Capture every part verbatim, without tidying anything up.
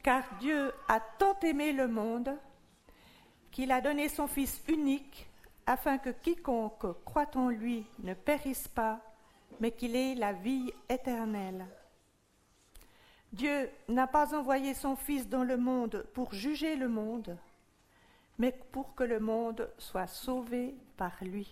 Car Dieu a tant aimé le monde qu'il a donné son Fils unique afin que quiconque croit en lui ne périsse pas, mais qu'il ait la vie éternelle. Dieu n'a pas envoyé son Fils dans le monde pour juger le monde, mais pour que le monde soit sauvé par lui.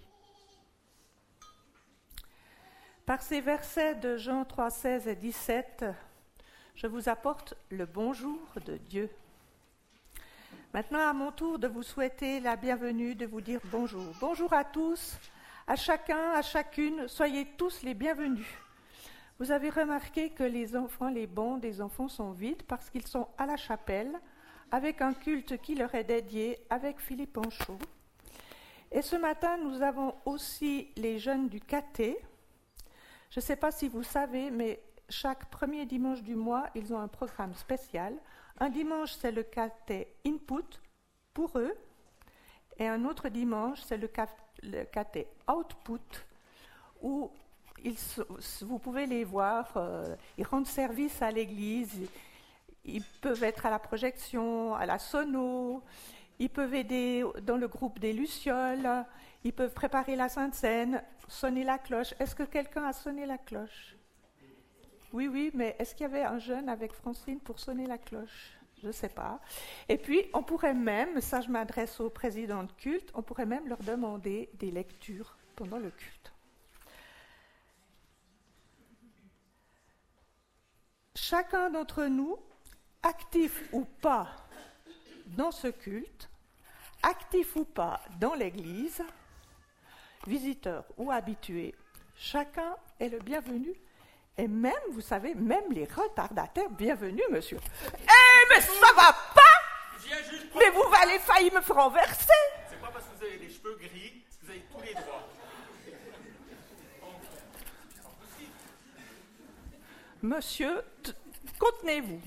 Par ces versets de Jean trois, seize et dix-sept, je vous apporte le bonjour de Dieu. Maintenant, à mon tour de vous souhaiter la bienvenue, de vous dire bonjour. Bonjour à tous, à chacun, à chacune, soyez tous les bienvenus. Vous avez remarqué que les enfants, les bancs des enfants sont vides parce qu'ils sont à la chapelle avec un culte qui leur est dédié avec Philippe Anchaud. Et ce matin, nous avons aussi les jeunes du caté. Je ne sais pas si vous savez, mais chaque premier dimanche du mois, ils ont un programme spécial. Un dimanche, c'est le caté input pour eux, et un autre dimanche, c'est le caté output, où ils, vous pouvez les voir, euh, ils rendent service à l'église, ils peuvent être à la projection, à la sono, ils peuvent aider dans le groupe des lucioles, ils peuvent préparer la Sainte Seine, sonner la cloche. Est-ce que quelqu'un a sonné la cloche ? Oui, oui, mais est-ce qu'il y avait un jeune avec Francine pour sonner la cloche ? Je ne sais pas. Et puis, on pourrait même, ça je m'adresse aux présidents de culte, on pourrait même leur demander des lectures pendant le culte. Chacun d'entre nous, actif ou pas dans ce culte, actif ou pas dans l'Église, visiteur ou habitué, chacun est le bienvenu. Et même, vous savez, même les retardataires, bienvenue, monsieur. Eh, mais ça va pas! Mais vous avez failli me faire renverser! C'est pas parce que vous avez les cheveux gris que vous avez tous les droits. Monsieur, t- contenez-vous.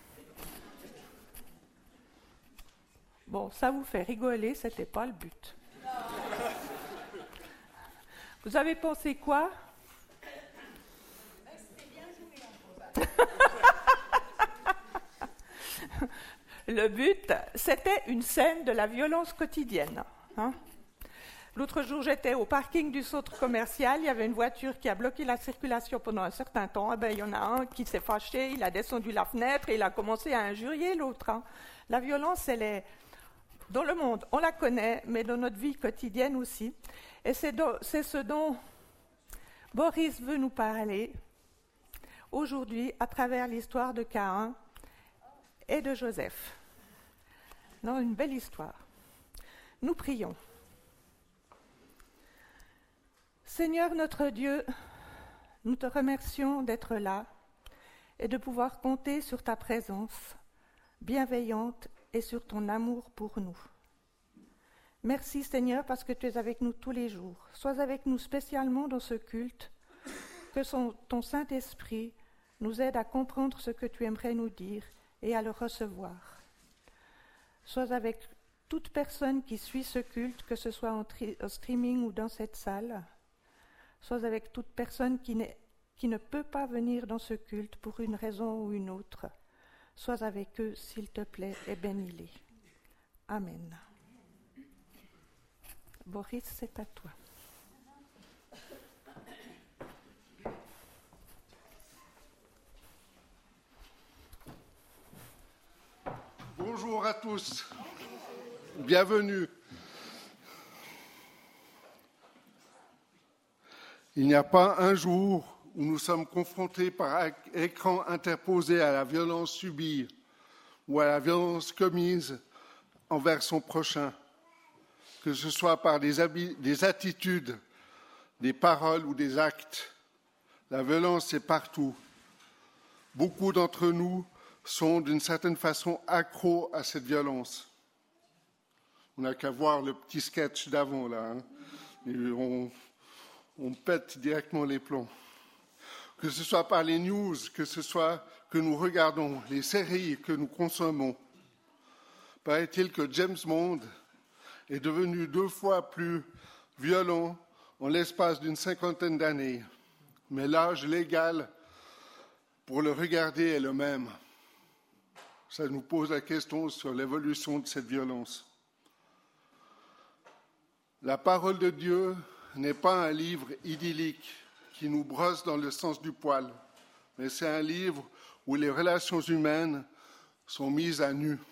Bon, ça vous fait rigoler, c'était pas le but. Vous avez pensé quoi? Le but, c'était une scène de la violence quotidienne. Hein? L'autre jour, j'étais au parking du centre commercial, il y avait une voiture qui a bloqué la circulation pendant un certain temps. Eh ben, il y en a un qui s'est fâché, il a descendu la fenêtre et il a commencé à injurier l'autre. Hein? La violence, elle est dans le monde, on la connaît, mais dans notre vie quotidienne aussi. Et c'est, do, c'est ce dont Boris veut nous parler aujourd'hui à travers l'histoire de Caïn et de Joseph. Non, une belle histoire. Nous prions. Seigneur notre Dieu, nous te remercions d'être là et de pouvoir compter sur ta présence bienveillante et sur ton amour pour nous. Merci Seigneur parce que tu es avec nous tous les jours. Sois avec nous spécialement dans ce culte, que son, ton Saint-Esprit nous aide à comprendre ce que tu aimerais nous dire et à le recevoir. Sois avec toute personne qui suit ce culte, que ce soit en, tri- en streaming ou dans cette salle. Sois avec toute personne qui, qui ne peut pas venir dans ce culte pour une raison ou une autre. Sois avec eux, s'il te plaît, et bénis-les. Amen. Boris, c'est à toi. Bonjour à tous, bienvenue. Il n'y a pas un jour où nous sommes confrontés par écran interposé à la violence subie ou à la violence commise envers son prochain, que ce soit par des, habi- des attitudes, des paroles ou des actes. La violence est partout. Beaucoup d'entre nous sont d'une certaine façon accros à cette violence. On n'a qu'à voir le petit sketch d'avant, là. Hein. Et on, on pète directement les plombs. Que ce soit par les news, que ce soit que nous regardons, les séries que nous consommons. Paraît-il que James Bond est devenu deux fois plus violent en l'espace d'une cinquantaine d'années. Mais l'âge légal pour le regarder est le même. ça nous pose la question sur l'évolution de cette violence. La parole de Dieu n'est pas un livre idyllique qui nous brosse dans le sens du poil, mais c'est un livre où les relations humaines sont mises à nu.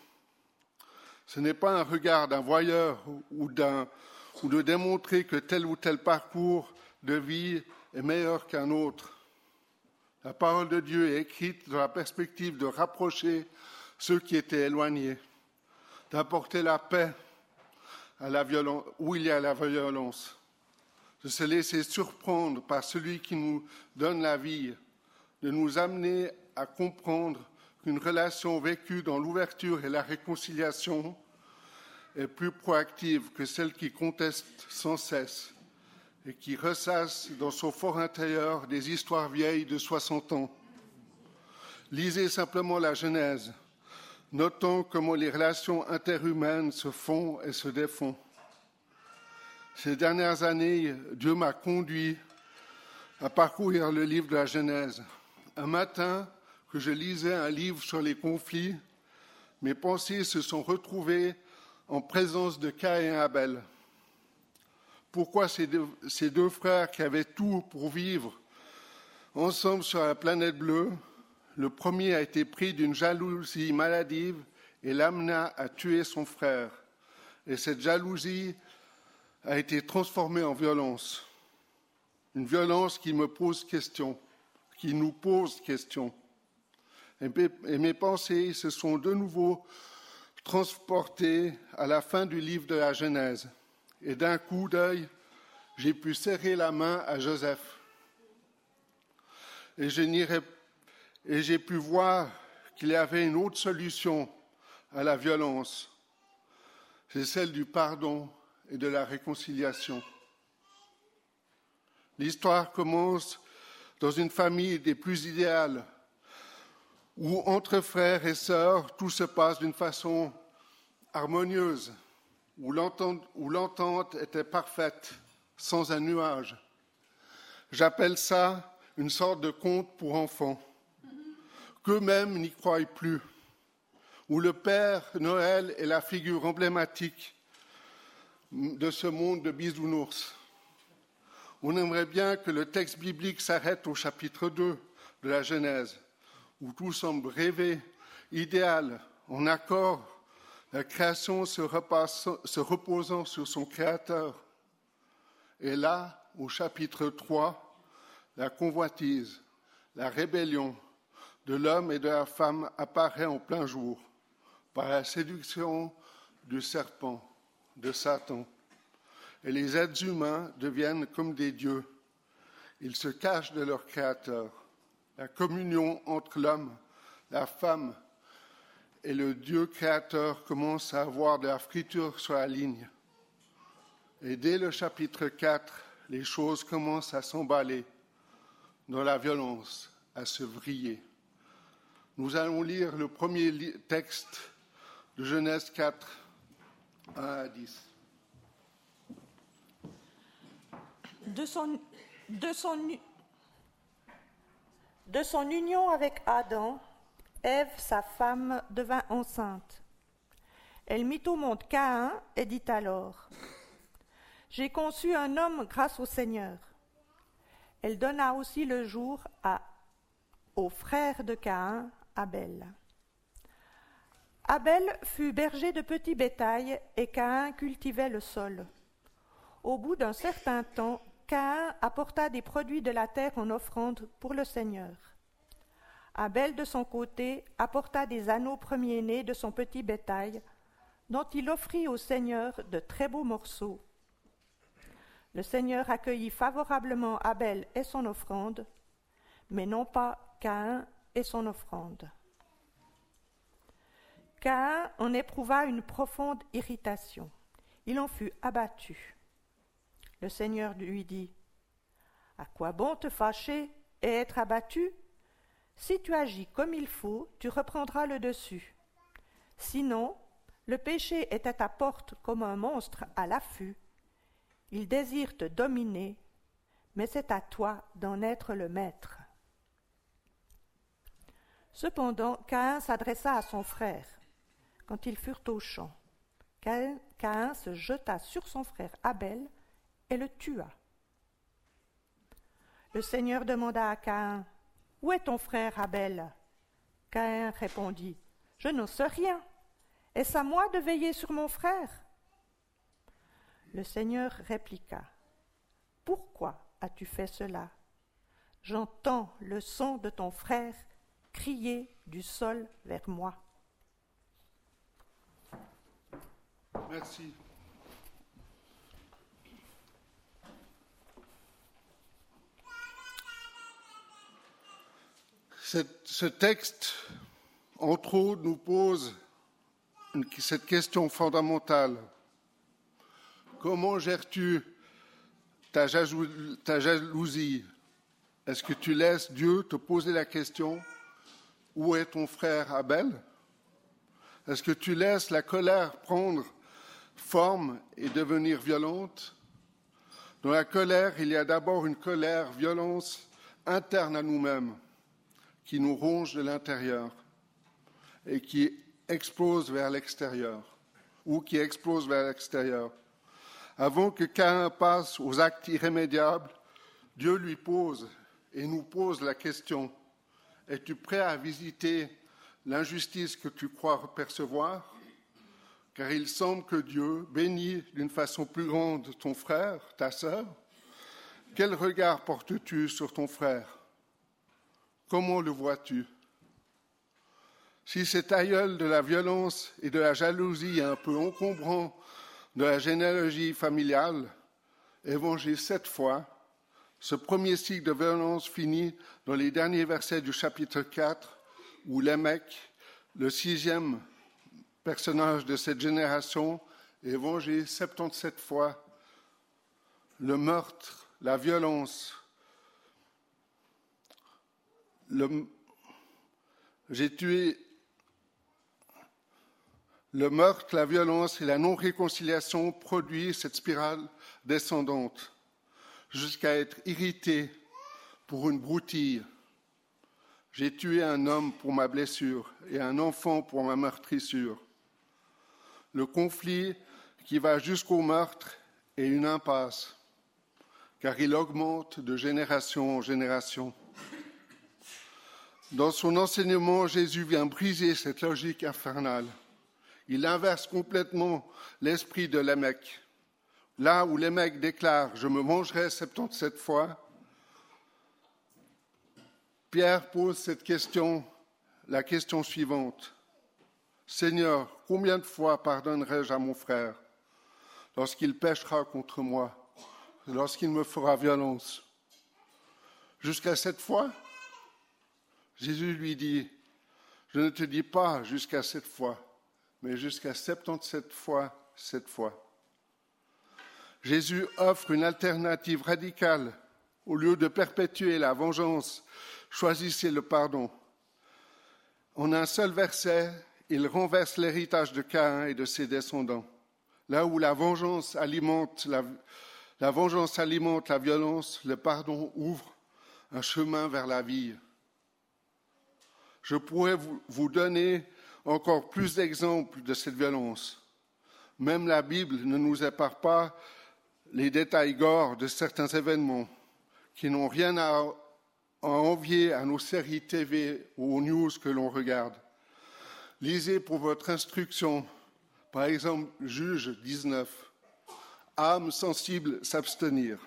Ce n'est pas un regard d'un voyeur ou, d'un, ou de démontrer que tel ou tel parcours de vie est meilleur qu'un autre. La parole de Dieu est écrite dans la perspective de rapprocher ceux qui étaient éloignés, d'apporter la paix à la violence, où il y a la violence, de se laisser surprendre par celui qui nous donne la vie, de nous amener à comprendre qu'une relation vécue dans l'ouverture et la réconciliation est plus proactive que celle qui conteste sans cesse et qui ressasse dans son fort intérieur des histoires vieilles de soixante ans. Lisez simplement la Genèse, notant comment les relations interhumaines se font et se défont. Ces dernières années, Dieu m'a conduit à parcourir le livre de la Genèse. Un matin, que je lisais un livre sur les conflits, mes pensées se sont retrouvées en présence de Caïn et Abel. Pourquoi ces deux, ces deux frères qui avaient tout pour vivre ensemble sur la planète bleue, le premier a été pris d'une jalousie maladive et l'amena à tuer son frère. Et cette jalousie a été transformée en violence. Une violence qui me pose question, qui nous pose question. Et mes pensées se sont de nouveau transportées à la fin du livre de la Genèse. Et d'un coup d'œil, j'ai pu serrer la main à Joseph. Et, je n'irai, et j'ai pu voir qu'il y avait une autre solution à la violence. C'est celle du pardon et de la réconciliation. L'histoire commence dans une famille des plus idéales, où entre frères et sœurs, tout se passe d'une façon harmonieuse, où l'entente, où l'entente était parfaite, sans un nuage. J'appelle ça une sorte de conte pour enfants, qu'eux-mêmes n'y croient plus, où le Père Noël est la figure emblématique de ce monde de bisounours. On aimerait bien que le texte biblique s'arrête au chapitre deux de la Genèse, où tout semble rêvé, idéal, en accord, la création se, repasse, se reposant sur son Créateur. Et là, au chapitre trois, la convoitise, la rébellion de l'homme et de la femme apparaît en plein jour, par la séduction du serpent, de Satan. Et les êtres humains deviennent comme des dieux. Ils se cachent de leur Créateur. La communion entre l'homme, la femme et le Dieu créateur commence à avoir de la friture sur la ligne. Et dès le chapitre quatre, les choses commencent à s'emballer dans la violence, à se vriller. Nous allons lire le premier texte de Genèse quatre, un à dix. De son, de son, de son union avec Adam, Ève, sa femme, devint enceinte. Elle mit au monde Caïn et dit alors : « J'ai conçu un homme grâce au Seigneur. » Elle donna aussi le jour à, au frère de Caïn, Abel. Abel fut berger de petit bétail et Caïn cultivait le sol. Au bout d'un certain temps, Caïn apporta des produits de la terre en offrande pour le Seigneur. Abel, de son côté, apporta des anneaux premiers-nés de son petit bétail, dont il offrit au Seigneur de très beaux morceaux. Le Seigneur accueillit favorablement Abel et son offrande, mais non pas Caïn et son offrande. Caïn en éprouva une profonde irritation. Il en fut abattu. Le Seigneur lui dit : « À quoi bon te fâcher et être abattu ? Si tu agis comme il faut, tu reprendras le dessus. Sinon, le péché est à ta porte comme un monstre à l'affût. Il désire te dominer, mais c'est à toi d'en être le maître. » Cependant, Caïn s'adressa à son frère quand ils furent au champ. Caïn, Caïn se jeta sur son frère Abel et le tua. Le Seigneur demanda à Caïn, « Où est ton frère Abel ?» Caïn répondit, « Je n'en sais rien. Est-ce à moi de veiller sur mon frère ?» Le Seigneur répliqua, « Pourquoi as-tu fait cela ? J'entends le son de ton frère crier du sol vers moi. » Merci. Cette, ce texte, entre autres, nous pose une, cette question fondamentale. Comment gères-tu ta, jajou, ta jalousie ? Est-ce que tu laisses Dieu te poser la question « Où est ton frère Abel ?» Est-ce que tu laisses la colère prendre forme et devenir violente ? Dans la colère, il y a d'abord une colère, violence interne à nous-mêmes, qui nous ronge de l'intérieur et qui explose vers l'extérieur, ou qui explose vers l'extérieur. Avant que Caïn passe aux actes irrémédiables, Dieu lui pose et nous pose la question, es-tu prêt à visiter l'injustice que tu crois percevoir ? Car il semble que Dieu bénit d'une façon plus grande ton frère, ta sœur. Quel regard portes-tu sur ton frère ? Comment le vois-tu ? Si cet aïeul de la violence et de la jalousie est un peu encombrant de la généalogie familiale, évangile sept fois, ce premier cycle de violence finit dans les derniers versets du chapitre quatre, où Lémec, le sixième personnage de cette génération, évangile soixante-dix-sept fois le meurtre, la violence. Le, j'ai tué le meurtre, la violence et la non-réconciliation produit cette spirale descendante jusqu'à être irrité pour une broutille. J'ai tué un homme pour ma blessure et un enfant pour ma meurtrissure. Le conflit qui va jusqu'au meurtre est une impasse, car il augmente de génération en génération. Dans son enseignement, Jésus vient briser cette logique infernale. Il inverse complètement l'esprit de Lémec. Là où Lémec déclare « Je me vengerai soixante-dix-sept fois », Pierre pose cette question, la question suivante. « Seigneur, combien de fois pardonnerai-je à mon frère lorsqu'il péchera contre moi, lorsqu'il me fera violence ? Jusqu'à sept fois ?» Jésus lui dit, « Je ne te dis pas jusqu'à sept fois, mais jusqu'à soixante-dix-sept fois, sept fois. » Jésus offre une alternative radicale. Au lieu de perpétuer la vengeance, choisissez le pardon. En un seul verset, il renverse l'héritage de Caïn et de ses descendants. Là où la vengeance alimente la, la vengeance alimente la violence, le pardon ouvre un chemin vers la vie. Je pourrais vous, vous donner encore plus d'exemples de cette violence. Même la Bible ne nous épare pas les détails gore de certains événements qui n'ont rien à, à envier à nos séries T V ou aux news que l'on regarde. Lisez pour votre instruction, par exemple, Juge dix-neuf, âme sensible s'abstenir.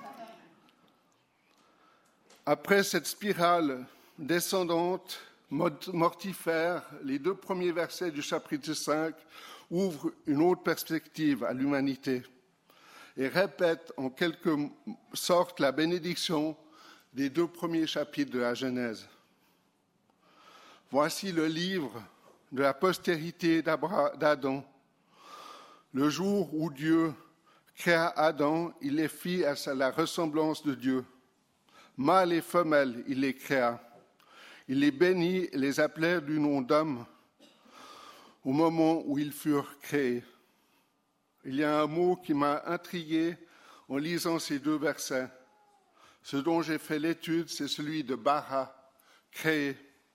Après cette spirale descendante, mortifère, les deux premiers versets du chapitre cinq ouvrent une autre perspective à l'humanité et répètent en quelque sorte la bénédiction des deux premiers chapitres de la Genèse. Voici le livre de la postérité d'Adam. Le jour où Dieu créa Adam, il les fit à la ressemblance de Dieu. Mâles et femelles, il les créa. Il les bénit et les appelait du nom d'hommes au moment où ils furent créés. Il y a un mot qui m'a intrigué en lisant ces deux versets. Ce dont j'ai fait l'étude, c'est celui de bara, créé.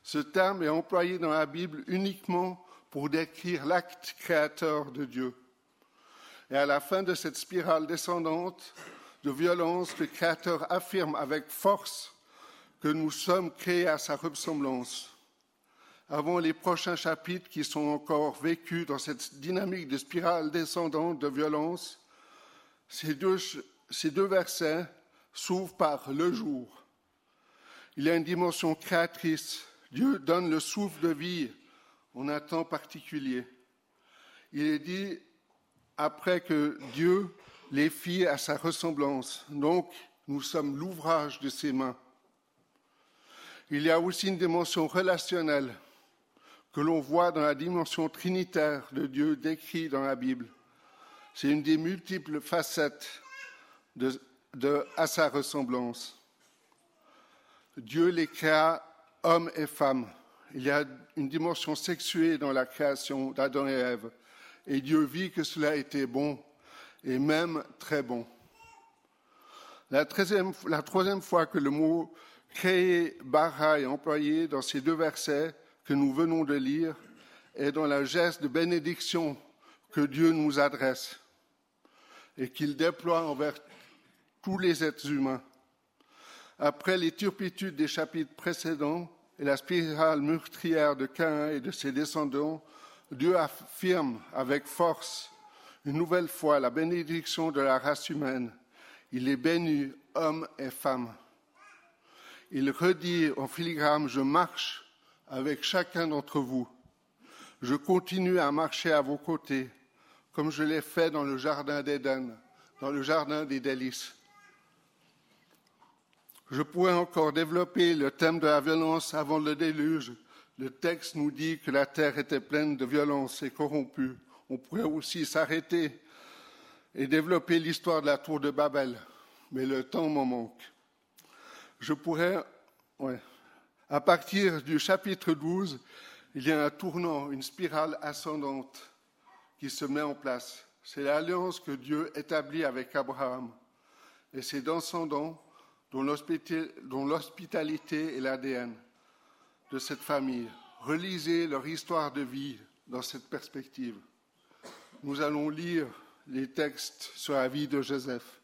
Ce terme est employé dans la Bible uniquement pour décrire l'acte créateur de Dieu. Et à la fin de cette spirale descendante de violence, le Créateur affirme avec force que nous sommes créés à sa ressemblance. Avant les prochains chapitres qui sont encore vécus dans cette dynamique de spirale descendante de violence, ces deux, ces deux versets s'ouvrent par le jour. Il y a une dimension créatrice. Dieu donne le souffle de vie en un temps particulier. Il est dit après que Dieu les fit à sa ressemblance. Donc, nous sommes l'ouvrage de ses mains. Il y a aussi une dimension relationnelle que l'on voit dans la dimension trinitaire de Dieu décrite dans la Bible. C'est une des multiples facettes de, de, à sa ressemblance. Dieu les créa hommes et femmes. Il y a une dimension sexuée dans la création d'Adam et Ève. Et Dieu vit que cela était bon, et même très bon. La troisième, la troisième fois que le mot « créer » bara est employé dans ces deux versets que nous venons de lire est dans la geste de bénédiction que Dieu nous adresse et qu'il déploie envers tous les êtres humains. Après les turpitudes des chapitres précédents et la spirale meurtrière de Caïn et de ses descendants, Dieu affirme avec force une nouvelle fois la bénédiction de la race humaine. Il est béni, hommes et femmes. Il redit en filigrane, je marche avec chacun d'entre vous. Je continue à marcher à vos côtés, comme je l'ai fait dans le jardin d'Éden, dans le jardin des délices. Je pourrais encore développer le thème de la violence avant le déluge. Le texte nous dit que la terre était pleine de violence et corrompue. On pourrait aussi s'arrêter et développer l'histoire de la tour de Babel, mais le temps m'en manque. Je pourrais, ouais. À partir du chapitre douze, il y a un tournant, une spirale ascendante qui se met en place. C'est l'alliance que Dieu établit avec Abraham et ses descendants dont l'hospitalité est l'A D N de cette famille. Relisez leur histoire de vie dans cette perspective. Nous allons lire les textes sur la vie de Joseph.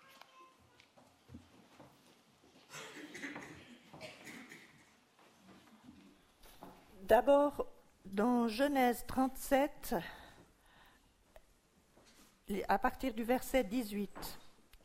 D'abord, dans Genèse trente-sept, à partir du verset dix-huit,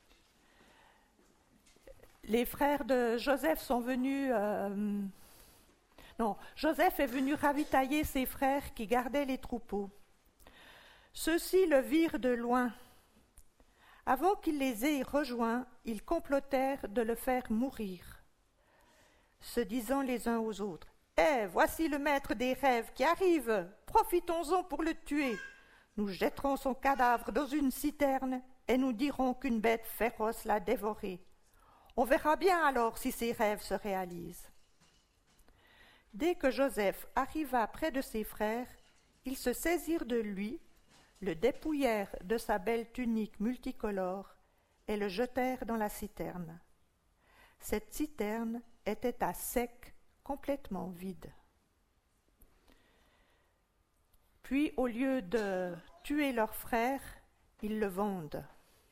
les frères de Joseph sont venus... Euh, non, Joseph est venu ravitailler ses frères qui gardaient les troupeaux. Ceux-ci le virent de loin. Avant qu'il les ait rejoints, ils complotèrent de le faire mourir, se disant les uns aux autres, « Eh, voici le maître des rêves qui arrive, profitons-en pour le tuer. Nous jetterons son cadavre dans une citerne et nous dirons qu'une bête féroce l'a dévoré. On verra bien alors si ses rêves se réalisent. » Dès que Joseph arriva près de ses frères, ils se saisirent de lui, le dépouillèrent de sa belle tunique multicolore et le jetèrent dans la citerne. Cette citerne était à sec, complètement vide. Puis, au lieu de tuer leur frère, ils le vendent.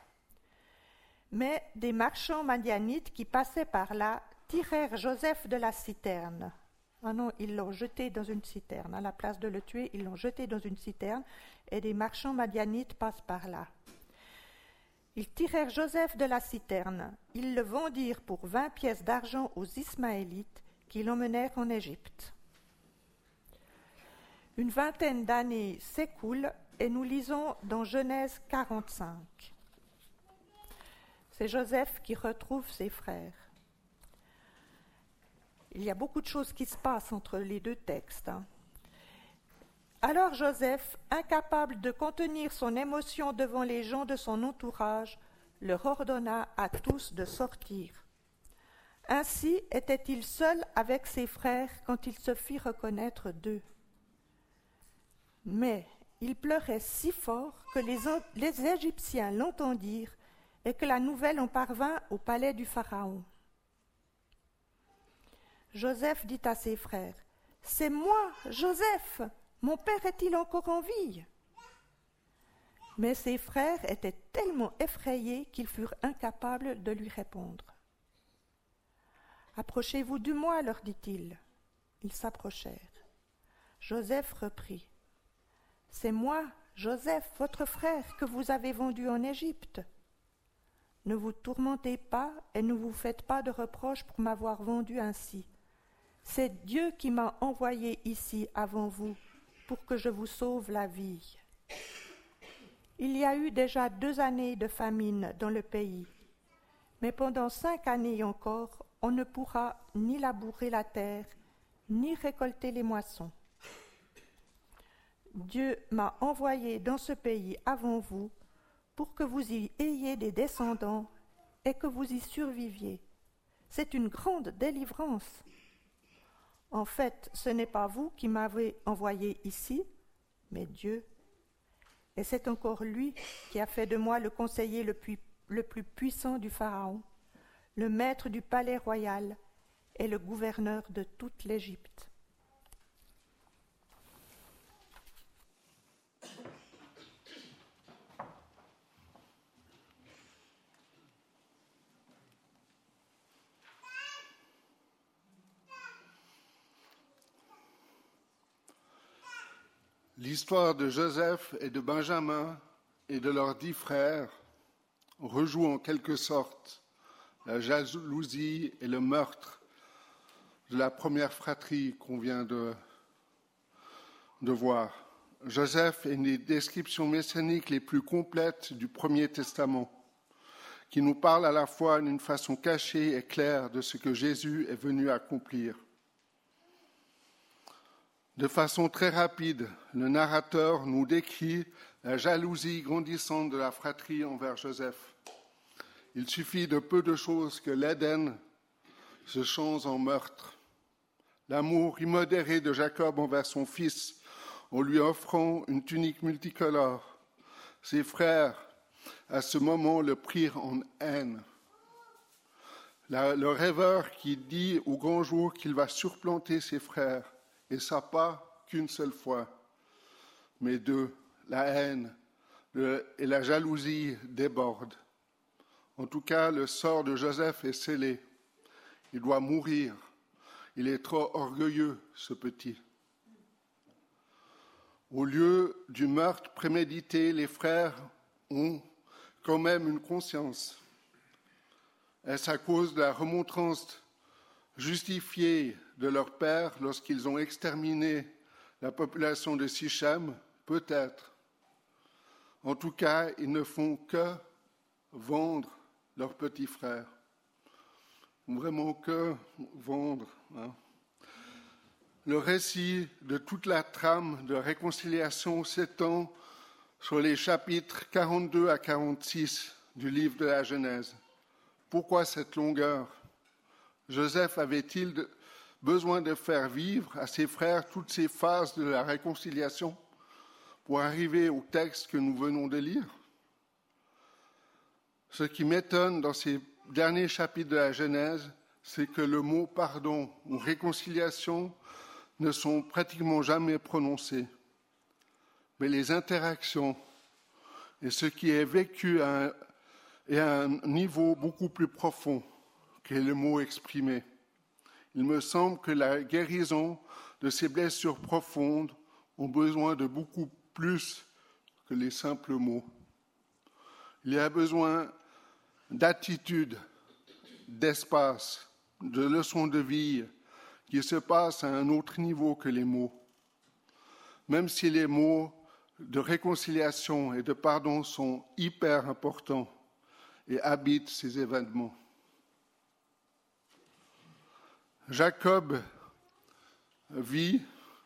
Mais des marchands madianites qui passaient par là tirèrent Joseph de la citerne. Ah non, ils l'ont jeté dans une citerne. À la place de le tuer, ils l'ont jeté dans une citerne et des marchands madianites passent par là. Ils tirèrent Joseph de la citerne. Ils le vendirent pour vingt pièces d'argent aux Ismaélites qui l'emmenèrent en Égypte. Une vingtaine d'années s'écoulent et nous lisons dans Genèse quarante-cinq. C'est Joseph qui retrouve ses frères. Il y a beaucoup de choses qui se passent entre les deux textes. Hein. Alors Joseph, incapable de contenir son émotion devant les gens de son entourage, leur ordonna à tous de sortir. Ainsi était-il seul avec ses frères quand il se fit reconnaître d'eux. Mais il pleurait si fort que les, les Égyptiens l'entendirent et que la nouvelle en parvint au palais du Pharaon. Joseph dit à ses frères, « C'est moi, Joseph, mon père est-il encore en vie ?» Mais ses frères étaient tellement effrayés qu'ils furent incapables de lui répondre. « Approchez-vous de moi, leur dit-il. » Ils s'approchèrent. Joseph reprit. « C'est moi, Joseph, votre frère, que vous avez vendu en Égypte. Ne vous tourmentez pas et ne vous faites pas de reproches pour m'avoir vendu ainsi. C'est Dieu qui m'a envoyé ici avant vous, pour que je vous sauve la vie. Il y a eu déjà deux années de famine dans le pays, mais pendant cinq années encore, on ne pourra ni labourer la terre, ni récolter les moissons. Dieu m'a envoyé dans ce pays avant vous, pour que vous y ayez des descendants et que vous y surviviez. C'est une grande délivrance. En fait, ce n'est pas vous qui m'avez envoyé ici, mais Dieu. Et c'est encore lui qui a fait de moi le conseiller le plus, le plus puissant du Pharaon, le maître du palais royal et le gouverneur de toute l'Égypte. L'histoire de Joseph et de Benjamin et de leurs dix frères rejoue en quelque sorte la jalousie et le meurtre de la première fratrie qu'on vient de, de voir. Joseph est une des descriptions messianiques les plus complètes du Premier Testament, qui nous parle à la fois d'une façon cachée et claire de ce que Jésus est venu accomplir. De façon très rapide, le narrateur nous décrit la jalousie grandissante de la fratrie envers Joseph. Il suffit de peu de choses que l'Éden se change en meurtre. L'amour immodéré de Jacob envers son fils, en lui offrant une tunique multicolore. Ses frères, à ce moment, le prirent en haine. La, le rêveur qui dit au grand jour qu'il va surplanter ses frères, et ça pas qu'une seule fois, mais deux, la haine le, et la jalousie débordent. En tout cas, le sort de Joseph est scellé. Il doit mourir. Il est trop orgueilleux, ce petit. Au lieu du meurtre prémédité, les frères ont quand même une conscience. Est-ce à cause de la remontrance justifiée de leur père lorsqu'ils ont exterminé la population de Sichem? Peut-être. En tout cas, ils ne font que vendre leur petit frère. Vraiment que vendre. Hein. Le récit de toute la trame de réconciliation s'étend sur les chapitres quarante-deux à quarante-six du livre de la Genèse. Pourquoi cette longueur? Joseph avait-il de, besoin de faire vivre à ses frères toutes ces phases de la réconciliation pour arriver au texte que nous venons de lire? Ce qui m'étonne dans ces derniers chapitres de la Genèse, c'est que le mot pardon ou réconciliation ne sont pratiquement jamais prononcés. Mais les interactions et ce qui est vécu à un, est à un niveau beaucoup plus profond que le mot exprimé. Il me semble que la guérison de ces blessures profondes ont besoin de beaucoup plus que les simples mots. Il y a besoin d'attitude, d'espace, de leçons de vie qui se passent à un autre niveau que les mots. Même si les mots de réconciliation et de pardon sont hyper importants et habitent ces événements. Jacob vit,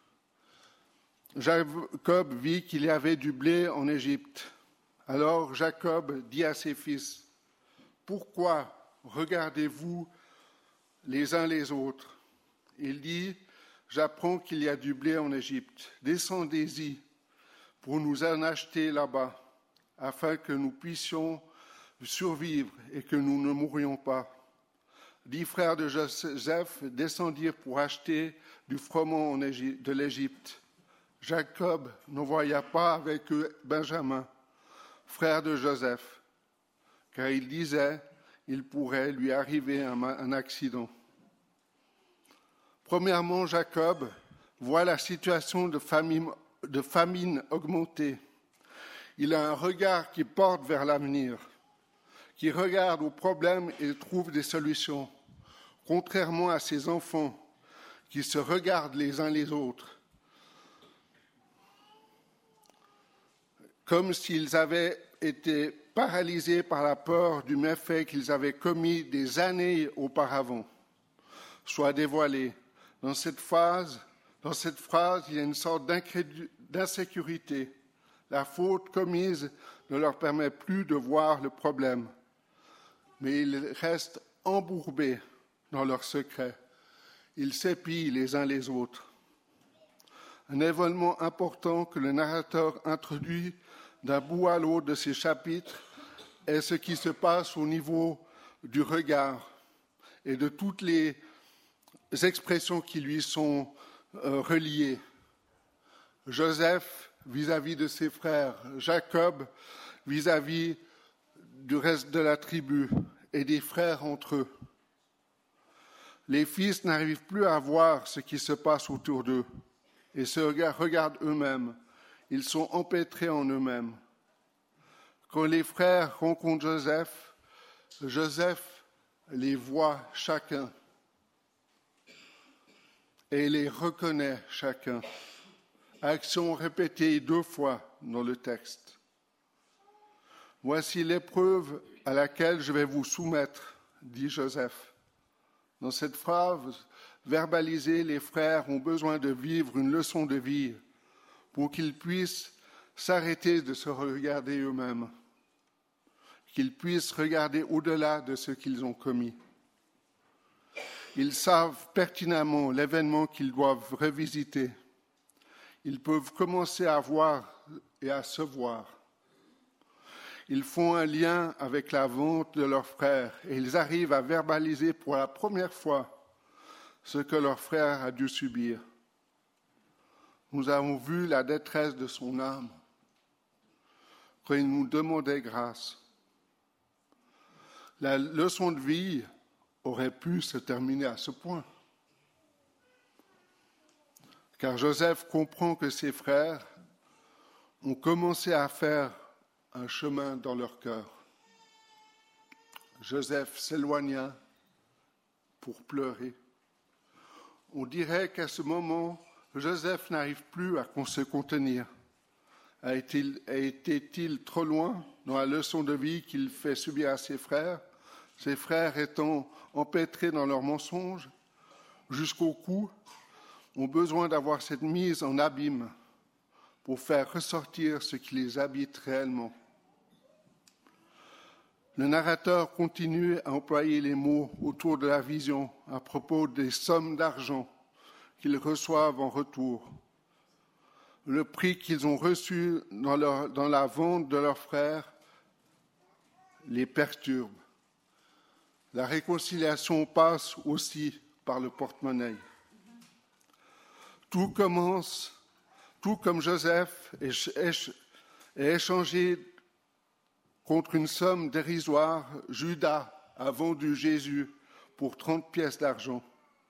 Jacob vit qu'il y avait du blé en Égypte. Alors Jacob dit à ses fils, « Pourquoi regardez-vous les uns les autres ?» Il dit, « J'apprends qu'il y a du blé en Égypte. Descendez-y pour nous en acheter là-bas, afin que nous puissions survivre et que nous ne mourions pas. » dix frères de Joseph descendirent pour acheter du froment de l'Égypte. Jacob n'envoya pas avec eux Benjamin, frère de Joseph, car il disait qu'il pourrait lui arriver un, un accident. Premièrement, Jacob voit la situation de famine, de famine augmenter. Il a un regard qui porte vers l'avenir, qui regarde aux problèmes et trouve des solutions, contrairement à ses enfants qui se regardent les uns les autres, comme s'ils avaient été paralysés par la peur du méfait qu'ils avaient commis des années auparavant, soit dévoilé. Dans cette phase, dans cette phrase, il y a une sorte d'insécurité. La faute commise ne leur permet plus de voir le problème, mais ils restent embourbés dans leurs secrets. Ils s'épient les uns les autres. Un événement important que le narrateur introduit d'un bout à l'autre de ces chapitres est ce qui se passe au niveau du regard et de toutes les expressions qui lui sont euh, reliées. Joseph vis-à-vis de ses frères, Jacob vis-à-vis du reste de la tribu et des frères entre eux. Les fils n'arrivent plus à voir ce qui se passe autour d'eux et se regardent eux-mêmes. Ils sont empêtrés en eux-mêmes. Quand les frères rencontrent Joseph, Joseph les voit chacun et les reconnaît chacun. Action répétée deux fois dans le texte. Voici l'épreuve à laquelle je vais vous soumettre, dit Joseph. Dans cette phrase verbalisée, les frères ont besoin de vivre une leçon de vie pour qu'ils puissent s'arrêter de se regarder eux-mêmes, qu'ils puissent regarder au-delà de ce qu'ils ont commis. Ils savent pertinemment l'événement qu'ils doivent revisiter. Ils peuvent commencer à voir et à se voir. Ils font un lien avec la vente de leur frère et ils arrivent à verbaliser pour la première fois ce que leur frère a dû subir. Nous avons vu la détresse de son âme quand il nous demandait grâce. La leçon de vie aurait pu se terminer à ce point. Car Joseph comprend que ses frères ont commencé à faire un chemin dans leur cœur. Joseph s'éloigna pour pleurer. On dirait qu'à ce moment, Joseph n'arrive plus à se contenir. A été-il, a été-il trop loin dans la leçon de vie qu'il fait subir à ses frères, ses frères étant empêtrés dans leurs mensonges jusqu'au cou, ont besoin d'avoir cette mise en abîme pour faire ressortir ce qui les habite réellement. Le narrateur continue à employer les mots autour de la vision à propos des sommes d'argent qu'ils reçoivent en retour. Le prix qu'ils ont reçu dans, leur, dans la vente de leurs frères les perturbe. La réconciliation passe aussi par le porte-monnaie. Tout commence, tout comme Joseph est échangé contre une somme dérisoire, Judas a vendu Jésus pour trente pièces d'argent.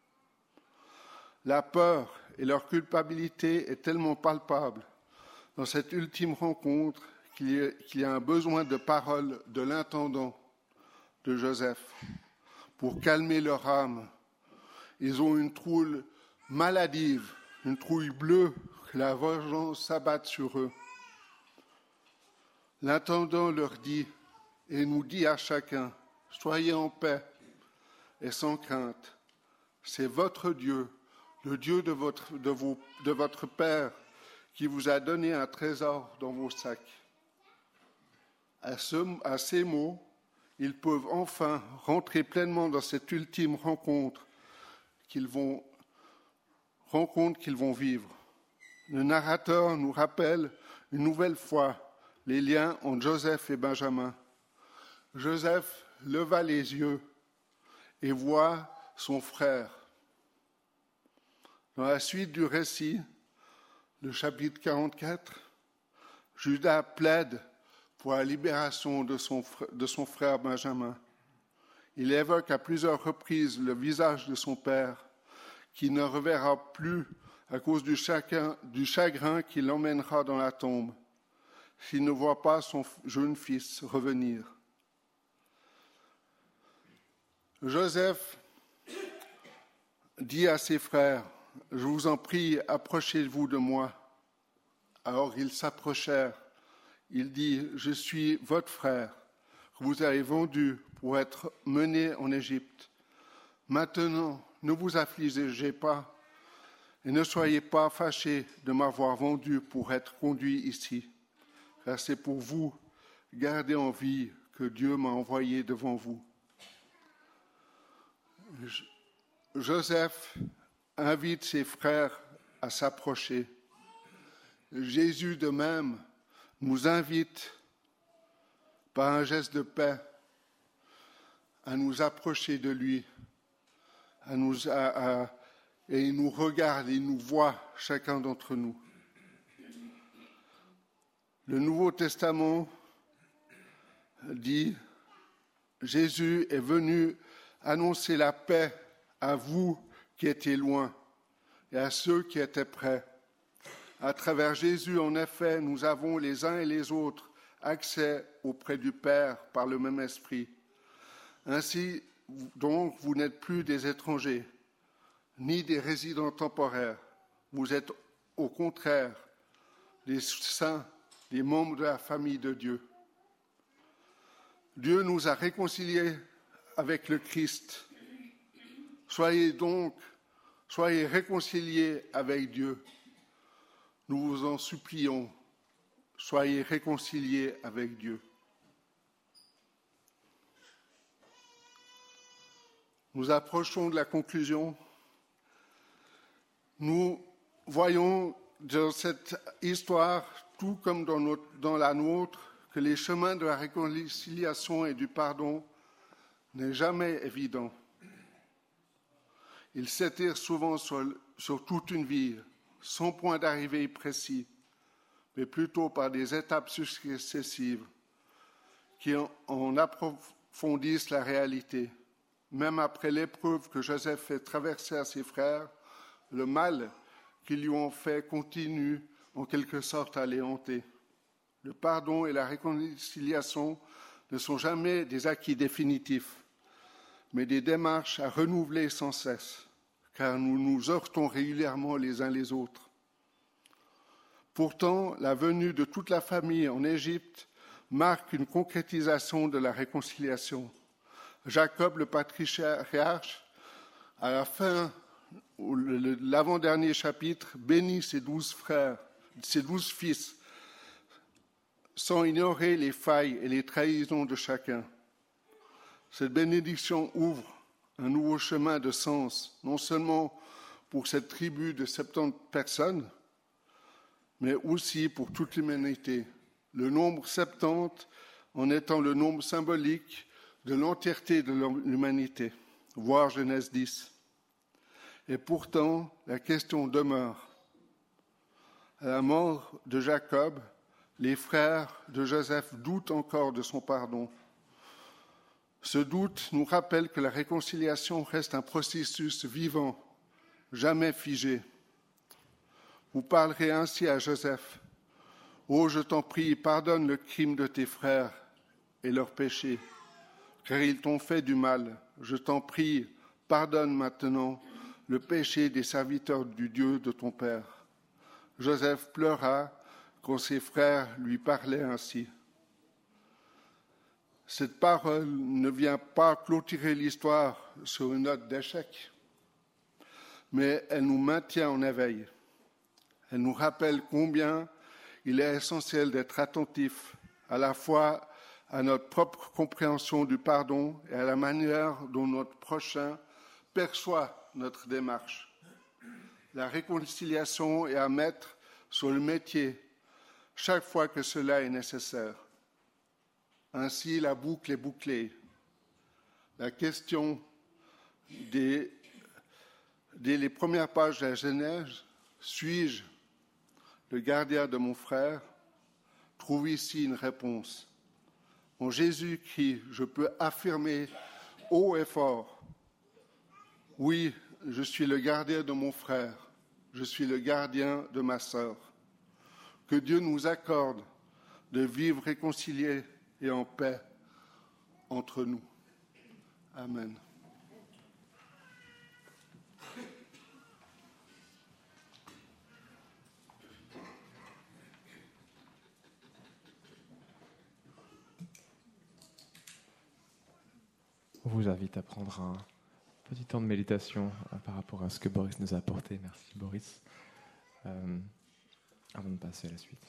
La peur et leur culpabilité est tellement palpable dans cette ultime rencontre qu'il y a, qu'il y a un besoin de parole de l'intendant de Joseph pour calmer leur âme. Ils ont une trouille maladive, une trouille bleue, que la vengeance s'abatte sur eux. L'intendant leur dit et nous dit à chacun, soyez en paix et sans crainte. C'est votre Dieu, le Dieu de votre, de vos, de votre Père, qui vous a donné un trésor dans vos sacs. À, ce, à ces mots, ils peuvent enfin rentrer pleinement dans cette ultime rencontre qu'ils vont, rencontre qu'ils vont vivre. Le narrateur nous rappelle une nouvelle fois les liens entre Joseph et Benjamin. Joseph leva les yeux et voit son frère. Dans la suite du récit, le chapitre quarante-quatre, Judas plaide pour la libération de son, de son frère Benjamin. Il évoque à plusieurs reprises le visage de son père, qui ne reverra plus à cause du chagrin, du chagrin qui l'emmènera dans la tombe, s'il ne voit pas son jeune fils revenir. Joseph dit à ses frères, « Je vous en prie, approchez-vous de moi. » Alors ils s'approchèrent. Il dit, « Je suis votre frère, que vous avez vendu pour être mené en Égypte. Maintenant, ne vous affligez pas et ne soyez pas fâchés de m'avoir vendu pour être conduit ici, car c'est pour vous garder en vie que Dieu m'a envoyé devant vous. » Joseph invite ses frères à s'approcher. Jésus de même nous invite par un geste de paix à nous approcher de lui, à nous, à, à, et il nous regarde, il nous voit, chacun d'entre nous. Le Nouveau Testament dit, Jésus est venu annoncer la paix à vous qui étiez loin et à ceux qui étaient près. À travers Jésus, en effet, nous avons les uns et les autres accès auprès du Père par le même Esprit. Ainsi, donc, vous n'êtes plus des étrangers, ni des résidents temporaires. Vous êtes, au contraire, des saints, des membres de la famille de Dieu. Dieu nous a réconciliés avec le Christ. Soyez donc, soyez réconciliés avec Dieu. Nous vous en supplions, soyez réconciliés avec Dieu. Nous approchons de la conclusion. Nous voyons dans cette histoire, tout comme dans, notre, dans la nôtre, que les chemins de la réconciliation et du pardon n'est jamais évident. Ils s'étirent souvent sur, sur toute une vie, sans point d'arrivée précis, mais plutôt par des étapes successives qui en, en approfondissent la réalité. Même après l'épreuve que Joseph fait traverser à ses frères, le mal qu'ils lui ont fait continue en quelque sorte à les hanter. Le pardon et la réconciliation ne sont jamais des acquis définitifs, mais des démarches à renouveler sans cesse, car nous nous heurtons régulièrement les uns les autres. Pourtant, la venue de toute la famille en Égypte marque une concrétisation de la réconciliation. Jacob, le patriarche, à la fin, l'avant-dernier chapitre, bénit ses douze frères, ses douze fils, sans ignorer les failles et les trahisons de chacun. Cette bénédiction ouvre un nouveau chemin de sens, non seulement pour cette tribu de soixante-dix personnes, mais aussi pour toute l'humanité. Le nombre soixante-dix en étant le nombre symbolique de l'entièreté de l'humanité, voir Genèse dix. Et pourtant, la question demeure. À la mort de Jacob, les frères de Joseph doutent encore de son pardon. Ce doute nous rappelle que la réconciliation reste un processus vivant, jamais figé. Vous parlerez ainsi à Joseph. « Oh, je t'en prie, pardonne le crime de tes frères et leurs péchés, car ils t'ont fait du mal. Je t'en prie, pardonne maintenant le péché des serviteurs du Dieu de ton père. » Joseph pleura quand ses frères lui parlaient ainsi. Cette parole ne vient pas clôturer l'histoire sur une note d'échec, mais elle nous maintient en éveil. Elle nous rappelle combien il est essentiel d'être attentif à la fois à notre propre compréhension du pardon et à la manière dont notre prochain perçoit notre démarche. La réconciliation est à mettre sur le métier chaque fois que cela est nécessaire. Ainsi, la boucle est bouclée. La question dès, dès les premières pages de la Genèse, suis-je le gardien de mon frère, trouve ici une réponse. En Jésus-Christ, je peux affirmer haut et fort, oui, je suis le gardien de mon frère, je suis le gardien de ma sœur. Que Dieu nous accorde de vivre réconciliés et en paix entre nous. Amen. On vous invite à prendre un petit temps de méditation euh, par rapport à ce que Boris nous a apporté. Merci Boris. Euh, avant de passer à la suite.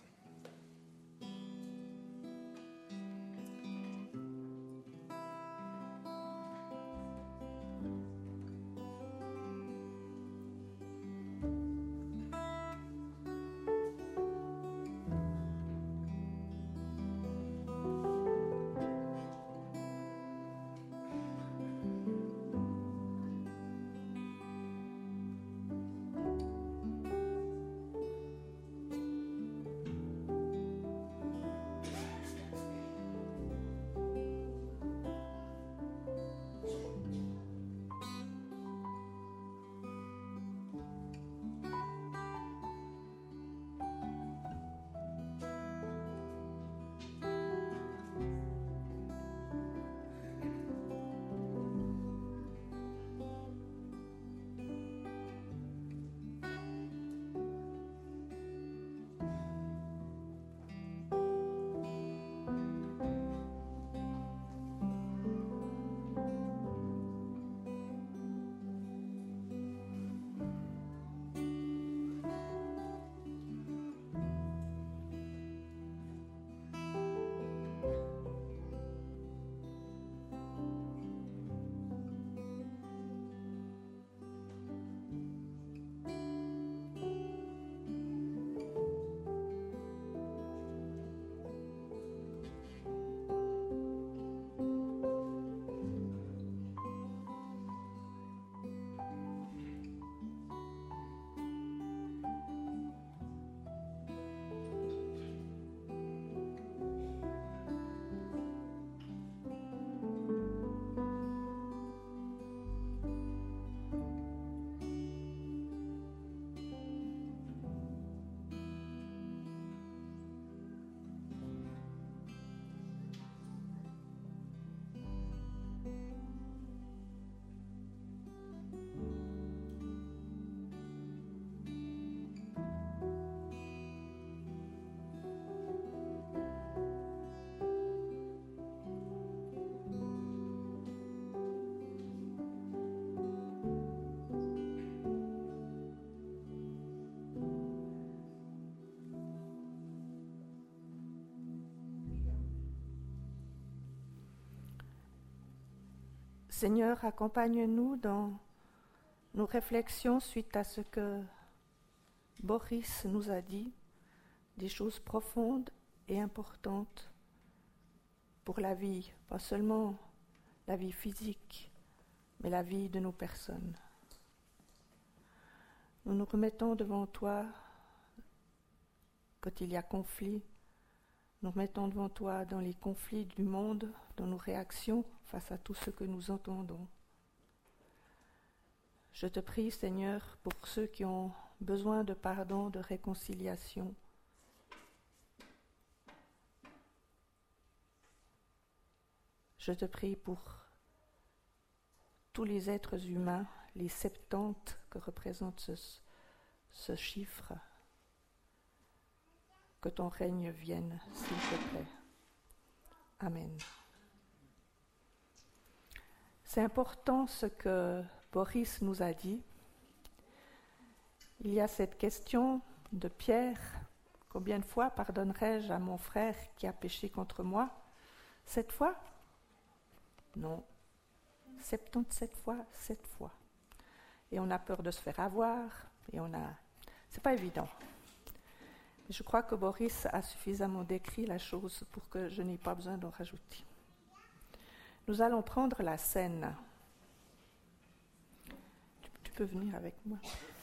Seigneur, accompagne-nous dans nos réflexions suite à ce que Boris nous a dit, des choses profondes et importantes pour la vie, pas seulement la vie physique, mais la vie de nos personnes. Nous nous remettons devant toi quand il y a conflit. Nous remettons devant toi dans les conflits du monde, dans nos réactions face à tout ce que nous entendons. Je te prie, Seigneur, pour ceux qui ont besoin de pardon, de réconciliation. Je te prie pour tous les êtres humains, les septante que représente ce, ce chiffre. Que ton règne vienne, s'il te plaît. Amen. C'est important ce que Boris nous a dit. Il y a cette question de Pierre. Combien de fois pardonnerai-je à mon frère qui a péché contre moi? Sept fois? Non. Septante-sept fois, sept fois. Et on a peur de se faire avoir, et on a... C'est pas évident. Je crois que Boris a suffisamment décrit la chose pour que je n'ai pas besoin d'en rajouter. Nous allons prendre la scène. peux venir avec moi.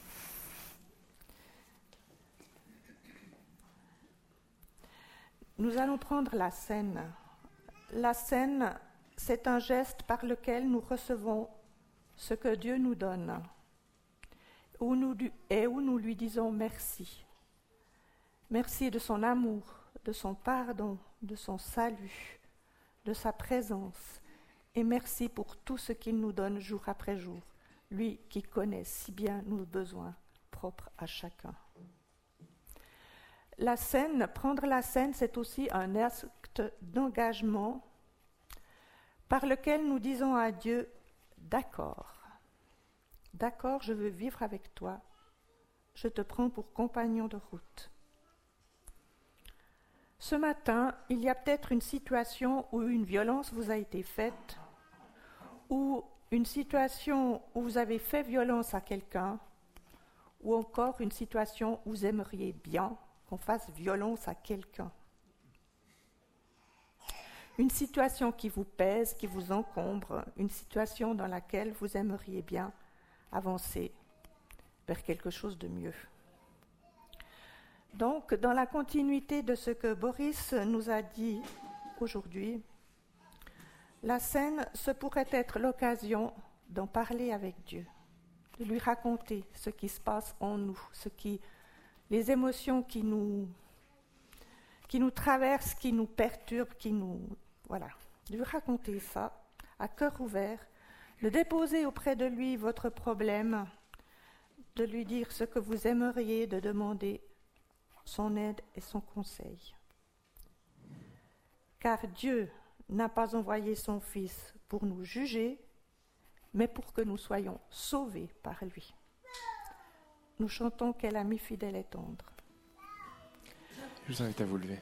Nous allons prendre la scène. La scène, c'est un geste par lequel nous recevons ce que Dieu nous donne où nous, et où nous lui disons merci. Merci de son amour, de son pardon, de son salut, de sa présence. Et merci pour tout ce qu'il nous donne jour après jour, lui qui connaît si bien nos besoins propres à chacun. La scène, prendre la scène, c'est aussi un acte d'engagement par lequel nous disons à Dieu « D'accord, d'accord, je veux vivre avec toi, je te prends pour compagnon de route. » Ce matin, il y a peut-être une situation où une violence vous a été faite, ou une situation où vous avez fait violence à quelqu'un, ou encore une situation où vous aimeriez bien qu'on fasse violence à quelqu'un. Une situation qui vous pèse, qui vous encombre, une situation dans laquelle vous aimeriez bien avancer vers quelque chose de mieux. Donc, dans la continuité de ce que Boris nous a dit aujourd'hui, la scène, ce pourrait être l'occasion d'en parler avec Dieu, de lui raconter ce qui se passe en nous, ce qui, les émotions qui nous, qui nous traversent, qui nous perturbent, qui nous... Voilà, de lui raconter ça à cœur ouvert, de déposer auprès de lui votre problème, de lui dire ce que vous aimeriez, de demander son aide et son conseil. Car Dieu n'a pas envoyé son Fils pour nous juger, mais pour que nous soyons sauvés par lui. Nous chantons « Quel ami fidèle et tendre ». Je vous invite à vous lever.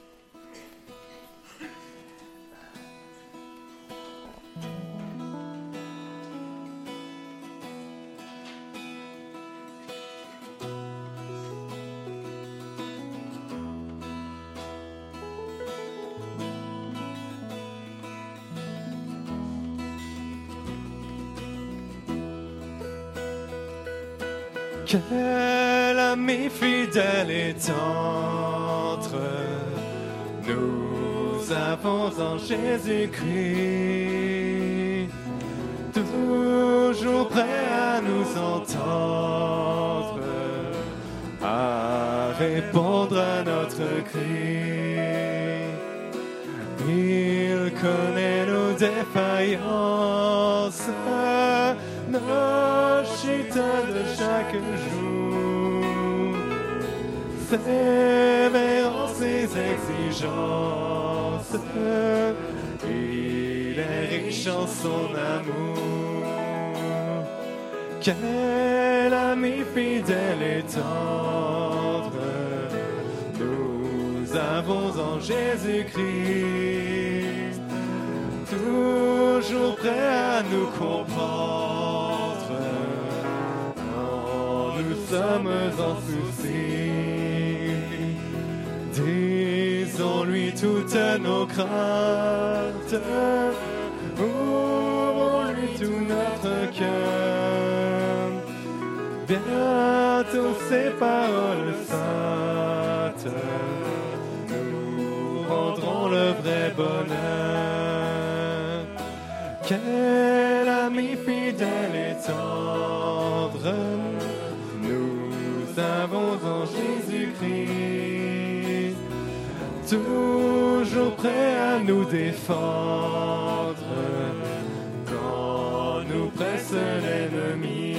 Quel ami fidèle et tendre nous avons en Jésus-Christ, toujours prêt à nous entendre, à répondre à notre cri. Il connaît nos défaillances, nos chutes de chaque jour, sévère ses exigences, il est riche en son amour. Quel ami fidèle et tendre nous avons en Jésus-Christ, toujours prêt à nous comprendre quand nous sommes en souci. Disons-lui toutes nos craintes, ouvrons-lui tout notre cœur. Bientôt ces paroles saintes nous rendront le vrai bonheur. Quel ami fidèle et tendre nous avons en Jésus-Christ, toujours prêt à nous défendre quand nous presse l'ennemi.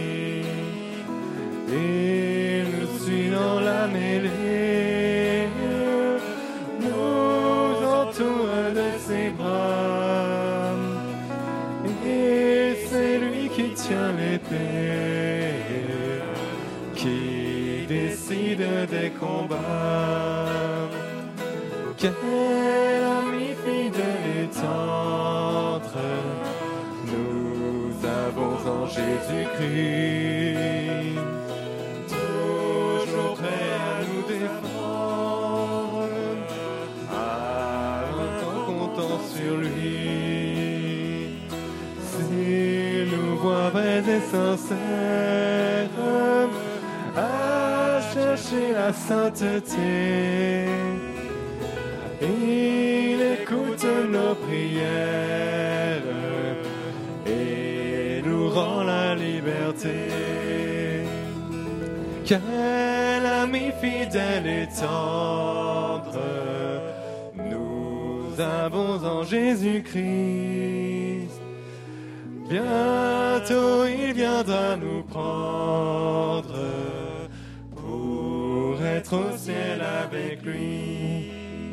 Il nous suit dans la mêlée, nous entoure de ses bras, et c'est lui qui tient l'épée, qui décide des combats. Quel ami fidèle et tendre nous avons en Jésus-Christ, toujours prêt à nous défendre, à un temps comptant sur lui. S'il nous voit foi vraie et sincère à chercher la sainteté. Il écoute nos prières et nous rend la liberté. Quel ami fidèle et tendre nous avons en Jésus-Christ. Bientôt il viendra nous prendre pour être au ciel avec lui.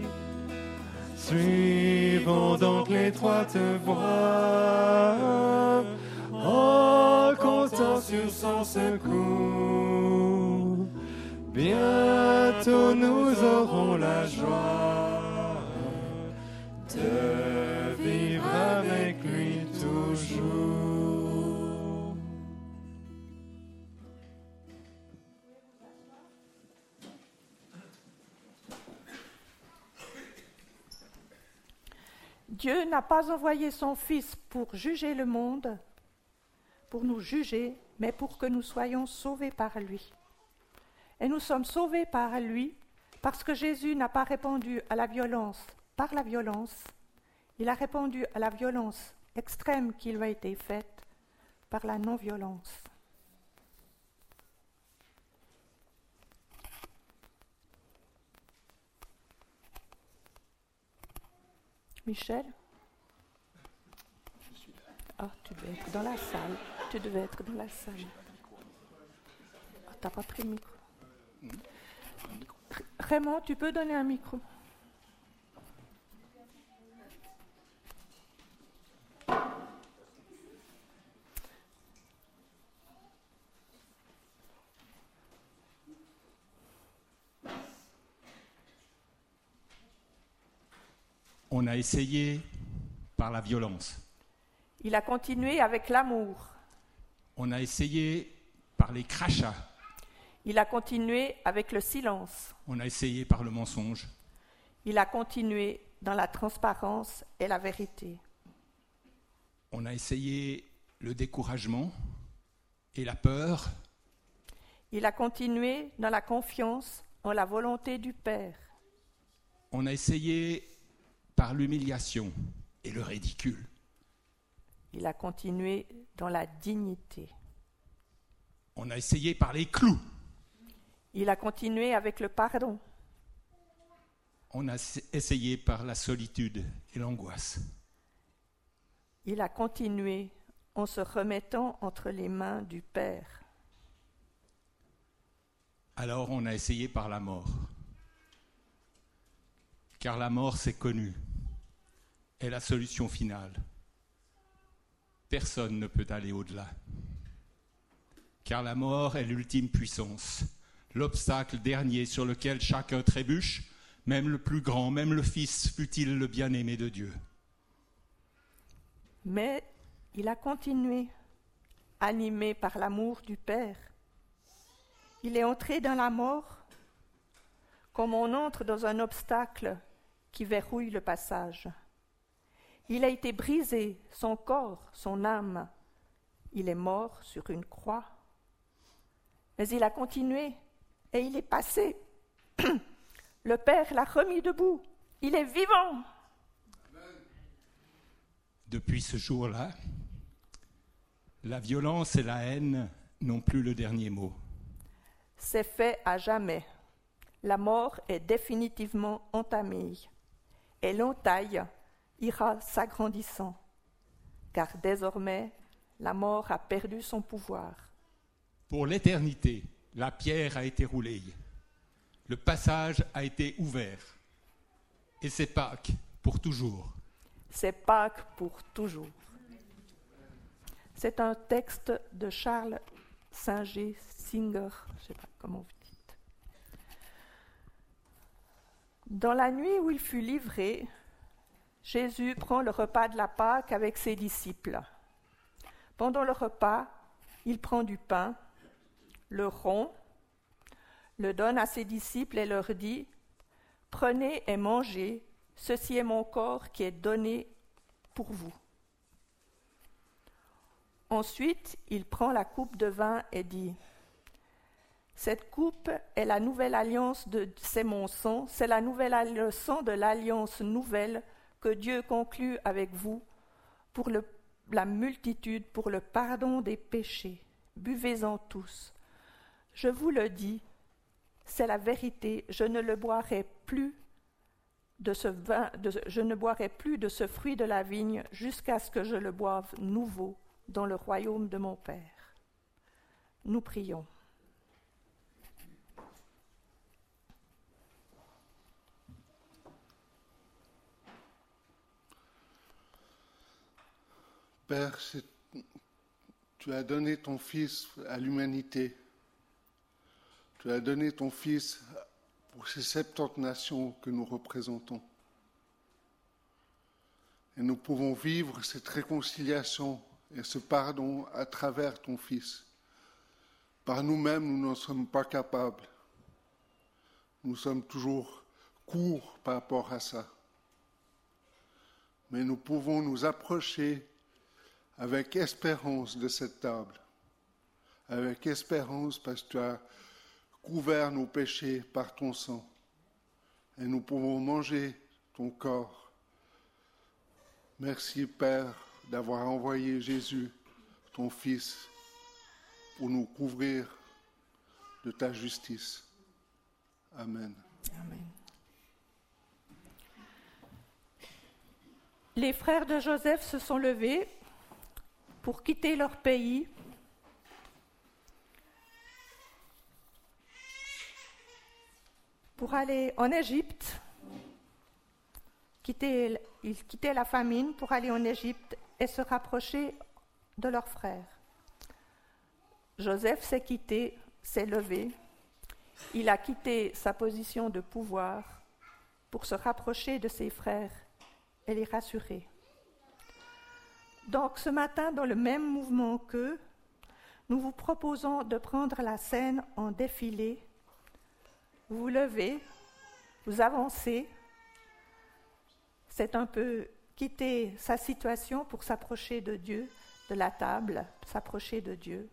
Suivons donc l'étroite voie en comptant sur son secours. Bientôt nous aurons la joie de vivre avec lui toujours. Dieu n'a pas envoyé son Fils pour juger le monde, pour nous juger, mais pour que nous soyons sauvés par lui. Et nous sommes sauvés par lui parce que Jésus n'a pas répondu à la violence par la violence. Il a répondu à la violence extrême qui lui a été faite par la non-violence. Michel ? Ah, tu devais être dans la salle. Tu devais être dans la salle. Ah, t'as pas pris le micro. Raymond, tu peux donner un micro? On a essayé par la violence. Il a continué avec l'amour. On a essayé par les crachats. Il a continué avec le silence. On a essayé par le mensonge. Il a continué dans la transparence et la vérité. On a essayé le découragement et la peur. Il a continué dans la confiance en la volonté du Père. On a essayé par l'humiliation et le ridicule. Il a continué dans la dignité. On a essayé par les clous. Il a continué avec le pardon. On a essayé par la solitude et l'angoisse. Il a continué en se remettant entre les mains du Père. Alors on a essayé par la mort. Car la mort, c'est connu, est la solution finale. Personne ne peut aller au-delà. Car la mort est l'ultime puissance, l'obstacle dernier sur lequel chacun trébuche, même le plus grand, même le Fils, fût-il le bien-aimé de Dieu. Mais il a continué, animé par l'amour du Père. Il est entré dans la mort comme on entre dans un obstacle qui verrouille le passage. Il a été brisé, son corps, son âme. Il est mort sur une croix. Mais il a continué et il est passé. Le Père l'a remis debout. Il est vivant. Depuis ce jour-là, la violence et la haine n'ont plus le dernier mot. C'est fait à jamais. La mort est définitivement entamée. Et l'entaille ira s'agrandissant, car désormais, la mort a perdu son pouvoir. Pour l'éternité, la pierre a été roulée. Le passage a été ouvert. Et c'est Pâques pour toujours. C'est Pâques pour toujours. C'est un texte de Charles Singer, Singer, je ne sais pas comment vous dites. Dans la nuit où il fut livré, Jésus prend le repas de la Pâque avec ses disciples. Pendant le repas, il prend du pain, le rompt, le donne à ses disciples et leur dit « Prenez et mangez, ceci est mon corps qui est donné pour vous. » Ensuite, il prend la coupe de vin et dit « Cette coupe est la nouvelle alliance de c'est mon sang, c'est la nouvelle le sang de l'alliance nouvelle que Dieu conclut avec vous pour le, la multitude, pour le pardon des péchés. Buvez-en tous. Je vous le dis, c'est la vérité, je ne le boirai plus de ce vin, de, je ne boirai plus de ce fruit de la vigne jusqu'à ce que je le boive nouveau dans le royaume de mon Père. » Nous prions. Père, c'est, tu as donné ton Fils à l'humanité. Tu as donné ton Fils pour ces septante nations que nous représentons. Et nous pouvons vivre cette réconciliation et ce pardon à travers ton Fils. Par nous-mêmes, nous n'en sommes pas capables. Nous sommes toujours courts par rapport à ça. Mais nous pouvons nous approcher avec espérance de cette table. Avec espérance parce que tu as couvert nos péchés par ton sang. Et nous pouvons manger ton corps. Merci, Père, d'avoir envoyé Jésus, ton Fils, pour nous couvrir de ta justice. Amen. Amen. Les frères de Joseph se sont levés pour quitter leur pays. Pour aller en Égypte. Quitter, ils quittaient la famine pour aller en Égypte et se rapprocher de leurs frères. Joseph s'est quitté, s'est levé. Il a quitté sa position de pouvoir pour se rapprocher de ses frères et les rassurer. Donc ce matin, dans le même mouvement qu'eux, nous vous proposons de prendre la scène en défilé. Vous vous levez, vous avancez. C'est un peu quitter sa situation pour s'approcher de Dieu, de la table, s'approcher de Dieu.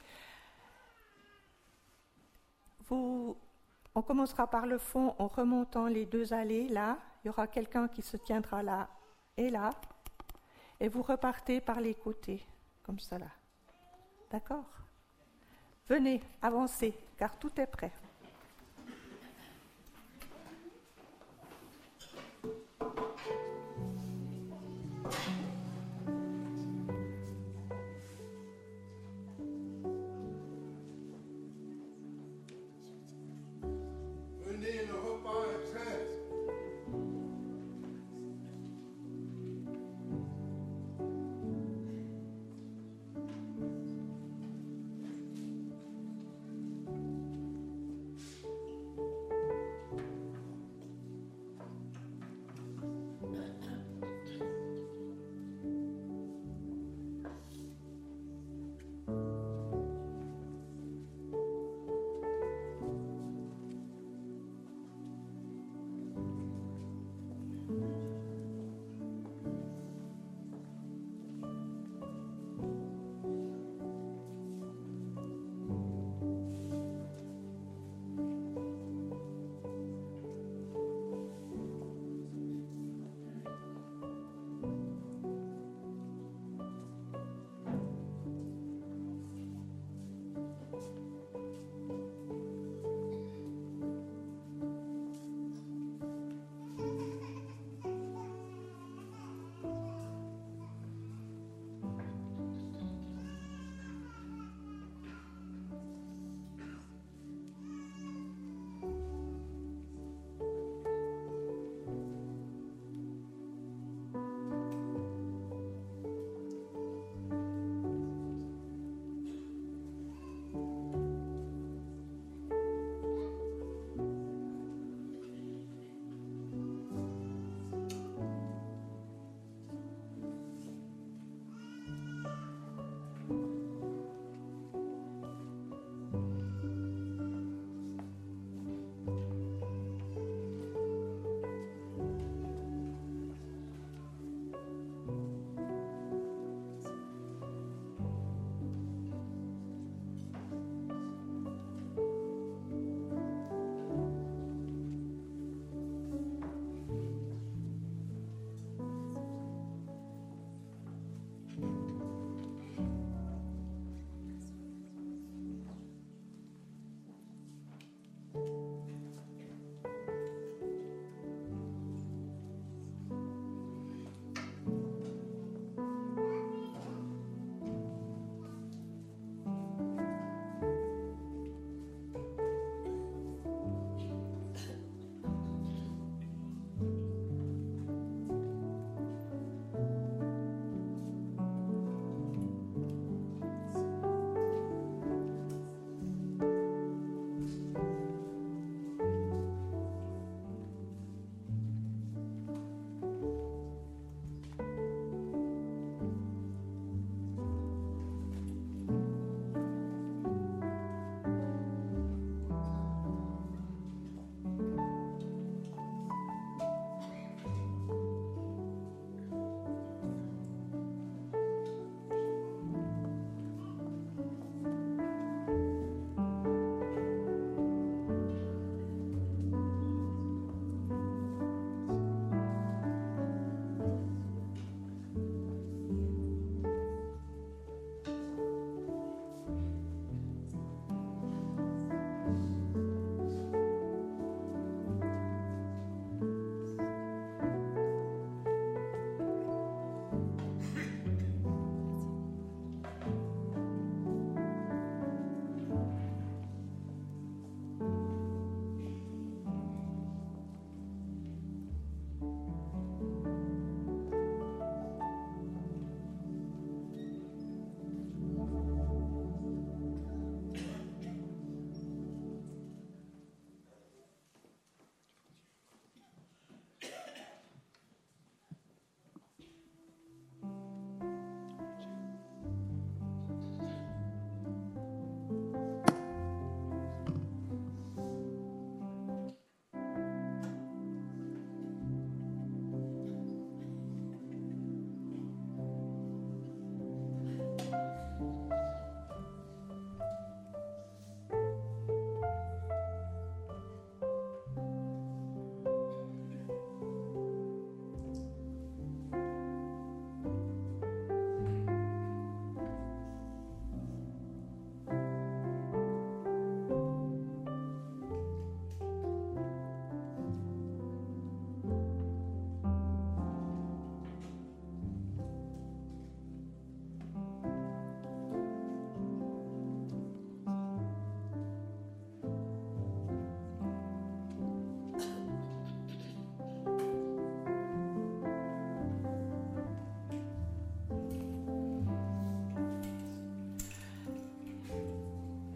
Vous, on commencera par le fond en remontant les deux allées, là. Il y aura quelqu'un qui se tiendra là et là. Et vous repartez par les côtés, comme cela. D'accord ? Venez, avancez, car tout est prêt. Venez, le repas est prêt.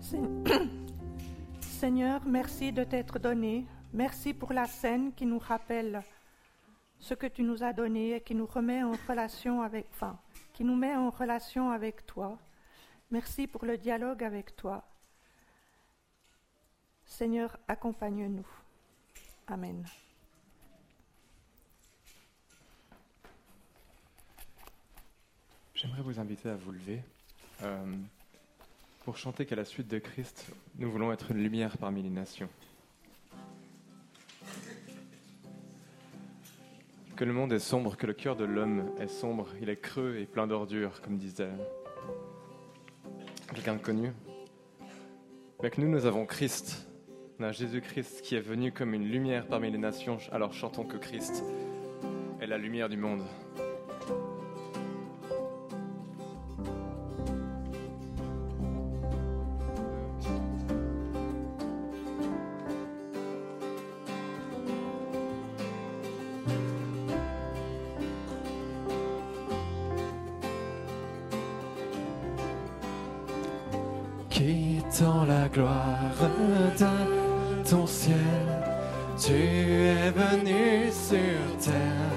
Seigneur, merci de t'être donné. Merci pour la scène qui nous rappelle ce que tu nous as donné et qui nous remet en relation avec, enfin, qui nous met en relation avec toi. Merci pour le dialogue avec toi. Seigneur, accompagne-nous. Amen. J'aimerais vous inviter à vous lever euh, pour chanter qu'à la suite de Christ, nous voulons être une lumière parmi les nations. Que le monde est sombre, que le cœur de l'homme est sombre, il est creux et plein d'ordures, comme disait quelqu'un de connu. Mais que nous, nous avons Christ. On a Jésus-Christ qui est venu comme une lumière parmi les nations, alors chantons que Christ est la lumière du monde. Quittant la gloire de ton ciel, tu es venu sur terre.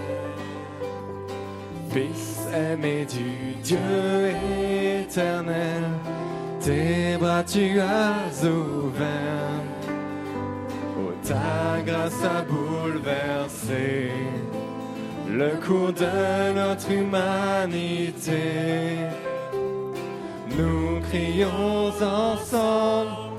Fils aimé du Dieu éternel, tes bras tu as ouverts. Oh, ta grâce a bouleversé le cours de notre humanité. Nous crions ensemble,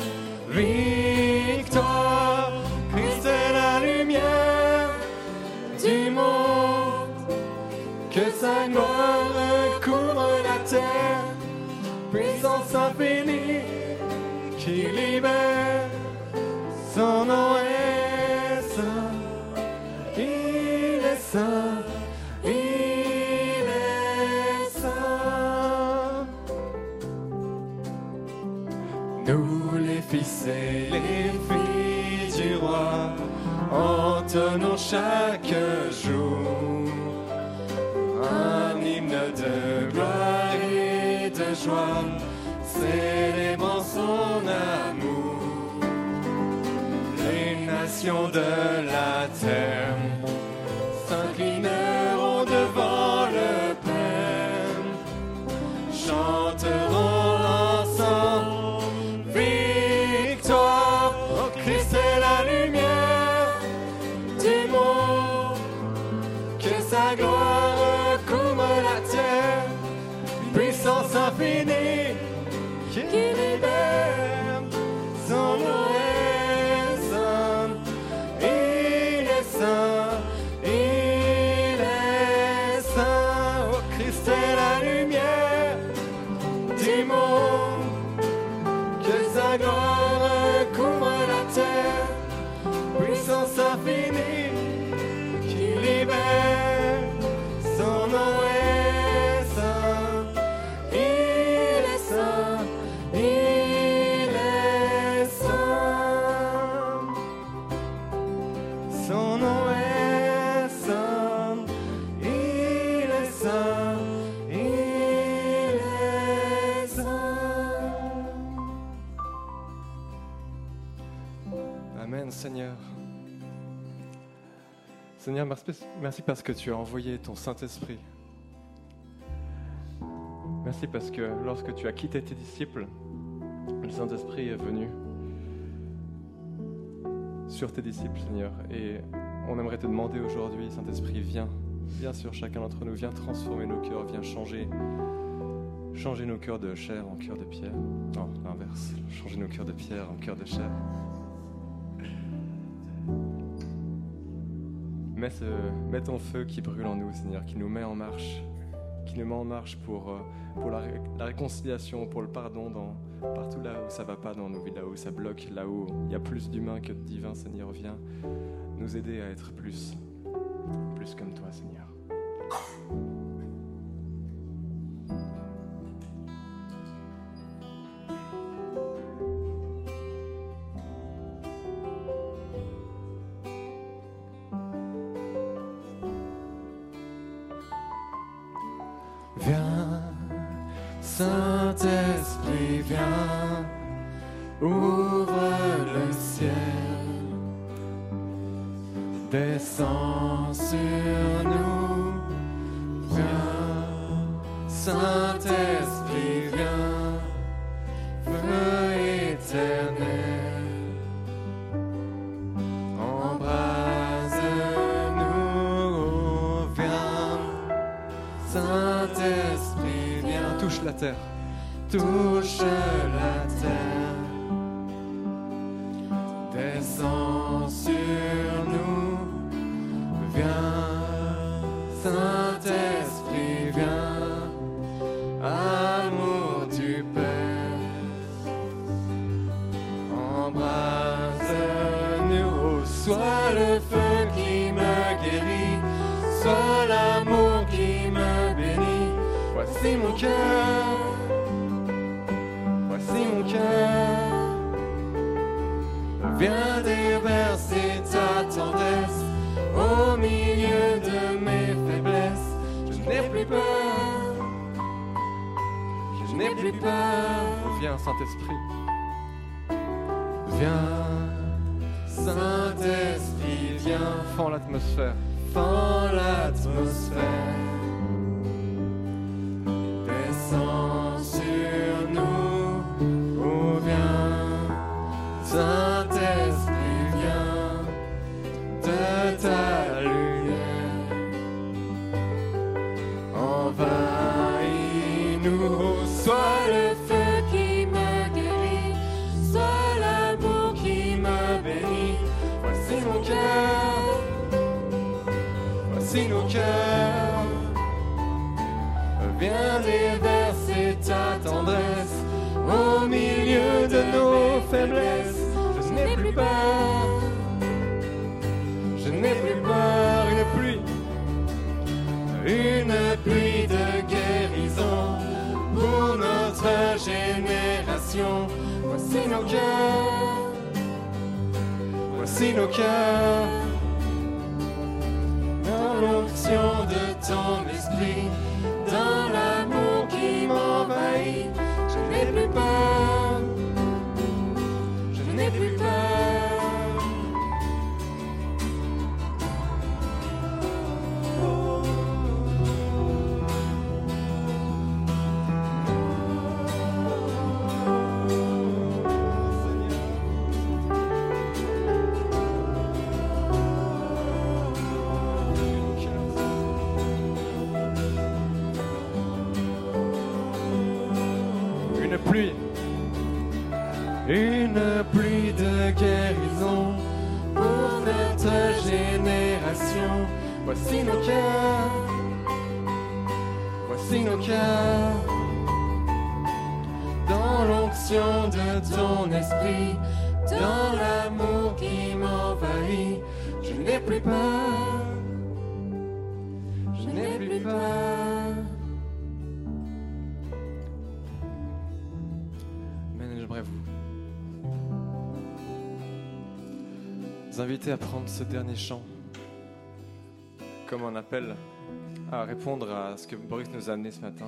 victoire, Christ est la lumière du monde, que sa gloire couvre la terre, puissance infinie qui libère, son nom est saint, il est saint, il est saint. Nous les fils et les filles du roi, entonnons chaque jour un hymne de gloire et de joie, célébrant son amour. Les nations de la terre s'inclineront devant le Père, chanteront l'ensemble. Victoire, oh Christ est la lumière du monde, que sa gloire couvre la terre, puissance infinie qui libère, son nom est saint, il est saint, il est saint, oh Christ est la lumière du monde, que sa gloire couvre la terre, puissance infinie qui libère, son nom est saint, il est saint, il est saint, son nom est saint, il est saint, il est saint. Amen, Seigneur. Seigneur, merci- merci parce que tu as envoyé ton Saint-Esprit. Merci parce que lorsque tu as quitté tes disciples, le Saint-Esprit est venu sur tes disciples, Seigneur. Et on aimerait te demander aujourd'hui, Saint-Esprit, viens, viens sur chacun d'entre nous, viens transformer nos cœurs, viens changer, changer nos cœurs de chair en cœurs de pierre. Non, l'inverse, changer nos cœurs de pierre en cœurs de chair. Mets, ce, mets ton feu qui brûle en nous, Seigneur, qui nous met en marche, qui nous met en marche pour, euh, pour la, ré- la réconciliation, pour le pardon, dans, partout là où ça va pas dans nos vies, là où ça bloque, là où il y a plus d'humain que de divin, Seigneur, viens nous aider à être plus, plus comme toi, Seigneur. Viens, Saint-Esprit, viens, ouvre le ciel, descends sur nous, viens, Saint-Esprit, viens, feu éternel, embrase-nous, viens, Saint-Esprit, viens, touche la terre, touche la terre, descends sur nous, viens, Saint-Esprit, viens, amour du Père, embrase-nous, sois le feu qui me guérit, sois l'amour qui me bénit, voici mon cœur, voici mon cœur, viens déverser ta tendresse au milieu de mes faiblesses. Je n'ai plus peur, je n'ai plus peur. Viens, Saint-Esprit, viens, Saint-Esprit, viens, fends l'atmosphère, fends l'atmosphère, descends sur nous, oh viens, Saint-Esprit, viens, de ta lumière, envahis-nous, sois le feu qui me guérit, sois l'amour qui me bénit, voici mon cœur, voici nos cœurs, viens déverser ta tendresse au milieu de nos faiblesses. Je n'ai plus peur, je n'ai plus peur, une pluie, une pluie de guérison pour notre génération. Voici nos cœurs, voici nos cœurs, dans l'onction de ton esprit, dans l'amour qui m'envahit. Je n'ai plus peur, je n'ai plus peur. Une pluie, une pluie de guérison pour notre génération. Voici nos cœurs, voici nos cœurs, dans l'onction de ton esprit, dans l'amour qui m'envahit. Je n'ai plus peur, je n'ai plus peur. Mais j'aimerais vous vous inviter à prendre ce dernier chant comme un appel à répondre à ce que Boris nous a amené ce matin.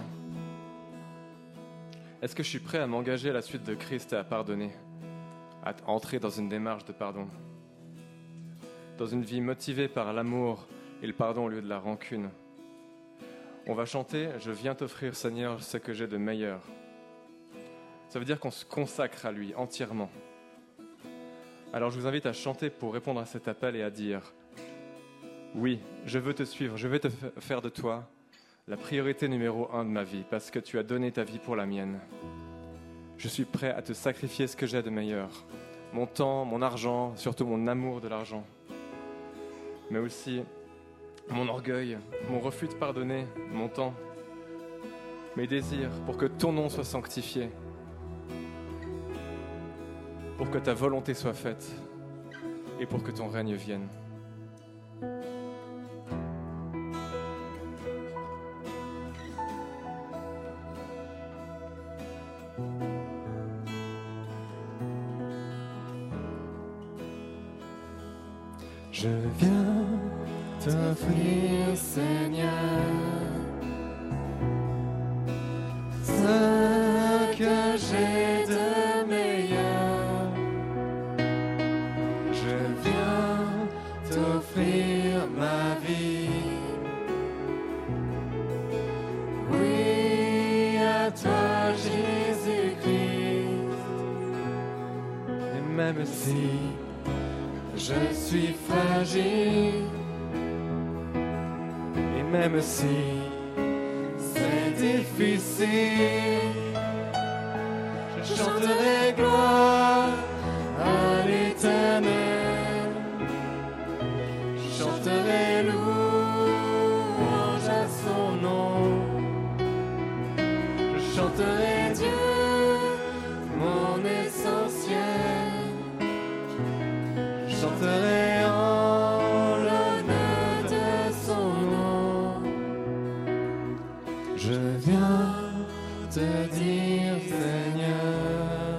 Est-ce que je suis prêt à m'engager à la suite de Christ et à pardonner, à entrer dans une démarche de pardon, dans une vie motivée par l'amour et le pardon au lieu de la rancune? On va chanter « Je viens t'offrir, Seigneur, ce que j'ai de meilleur ». Ça veut dire qu'on se consacre à lui entièrement. Alors je vous invite à chanter pour répondre à cet appel et à dire « Oui, je veux te suivre, je veux te faire de toi la priorité numéro un de ma vie, parce que tu as donné ta vie pour la mienne. Je suis prêt à te sacrifier ce que j'ai de meilleur, mon temps, mon argent, surtout mon amour de l'argent, mais aussi mon orgueil, mon refus de pardonner, mon temps, mes désirs, pour que ton nom soit sanctifié, pour que ta volonté soit faite et pour que ton règne vienne. » Je viens t'offrir, Seigneur, ce que j'ai de meilleur. même si je suis fragile, et même si c'est difficile, je chanterai gloire à l'Éternel, je chanterai louange à son nom, je chanterai Dieu, mon essentiel, je chanterai en l'honneur de son nom. Je viens te dire, Seigneur,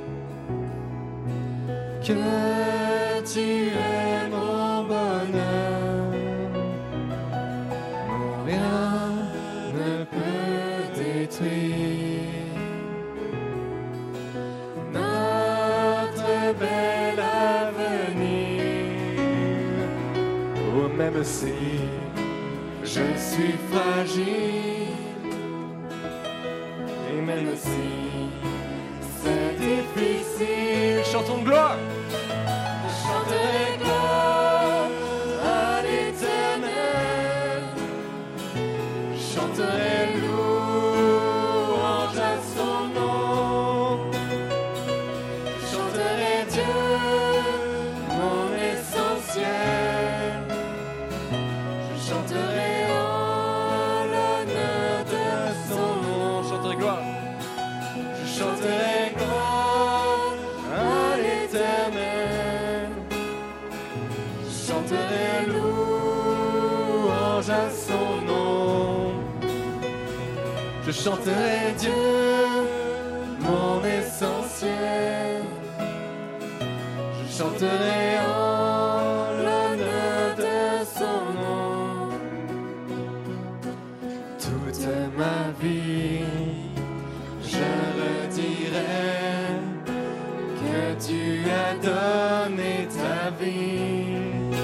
que tu es mon bonheur. Non, rien ne peut détruire notre bel avenir. Oh, même si je suis fragile, et même si c'est difficile, chantons gloire. Je chanterai gloire à l'Éternel, je chanterai louange à son nom, je chanterai Dieu, mon essentiel, je chanterai en l'honneur de son nom. Je chanterai gloire. Je chanterai gloire à l'Éternel, je chanterai louange à son nom, je chanterai Dieu, mon essentiel, je chanterai en l'honneur de son nom. Toute ma vie je redirai que tu as donné ta vie.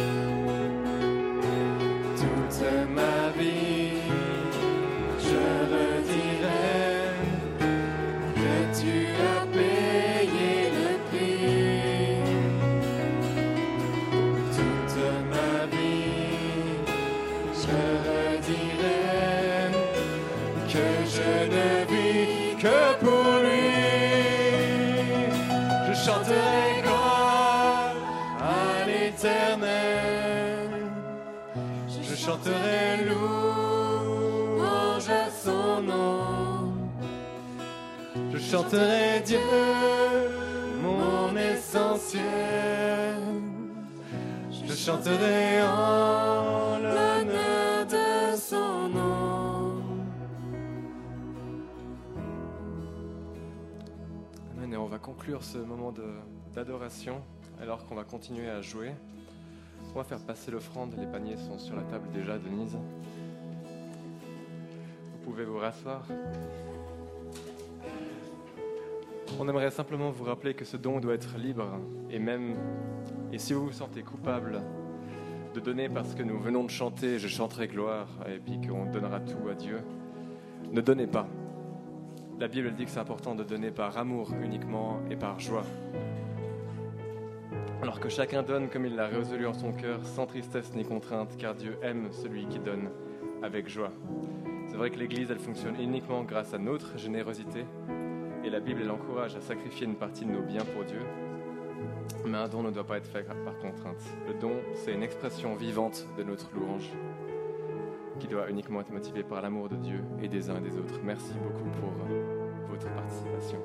Toute ma vie, je redirai que tu as payé le prix. Toute ma vie, je redirai que je ne vis que pour lui. Je chanterai gloire à l'Éternel, je chanterai louange à son nom, je chanterai Dieu, mon essentiel, je chanterai en l'honneur de son nom. Amen. Et on va conclure ce moment de, d'adoration alors qu'on va continuer à jouer. On va faire passer l'offrande, les paniers sont sur la table déjà, Denise. Vous pouvez vous rasseoir. On aimerait simplement vous rappeler que ce don doit être libre, et même, et si vous vous sentez coupable de donner parce que nous venons de chanter « Je chanterai gloire » et puis qu'on donnera tout à Dieu, ne donnez pas. La Bible dit que c'est important de donner par amour uniquement et par joie. Alors que chacun donne comme il l'a résolu en son cœur, sans tristesse ni contrainte, car Dieu aime celui qui donne avec joie. C'est vrai que l'Église, elle fonctionne uniquement grâce à notre générosité, et la Bible, elle encourage à sacrifier une partie de nos biens pour Dieu. Mais un don ne doit pas être fait par contrainte. Le don, c'est une expression vivante de notre louange, qui doit uniquement être motivée par l'amour de Dieu et des uns et des autres. Merci beaucoup pour votre participation.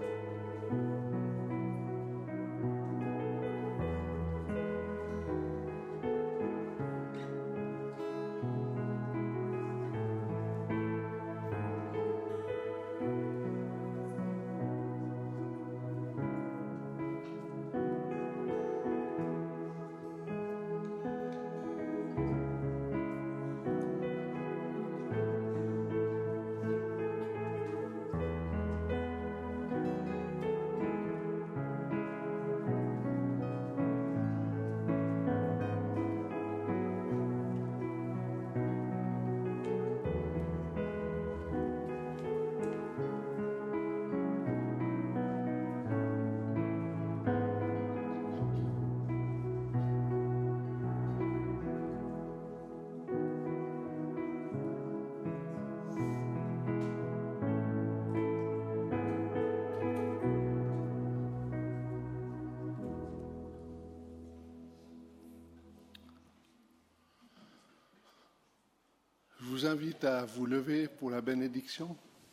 vous invite à vous lever pour la bénédiction.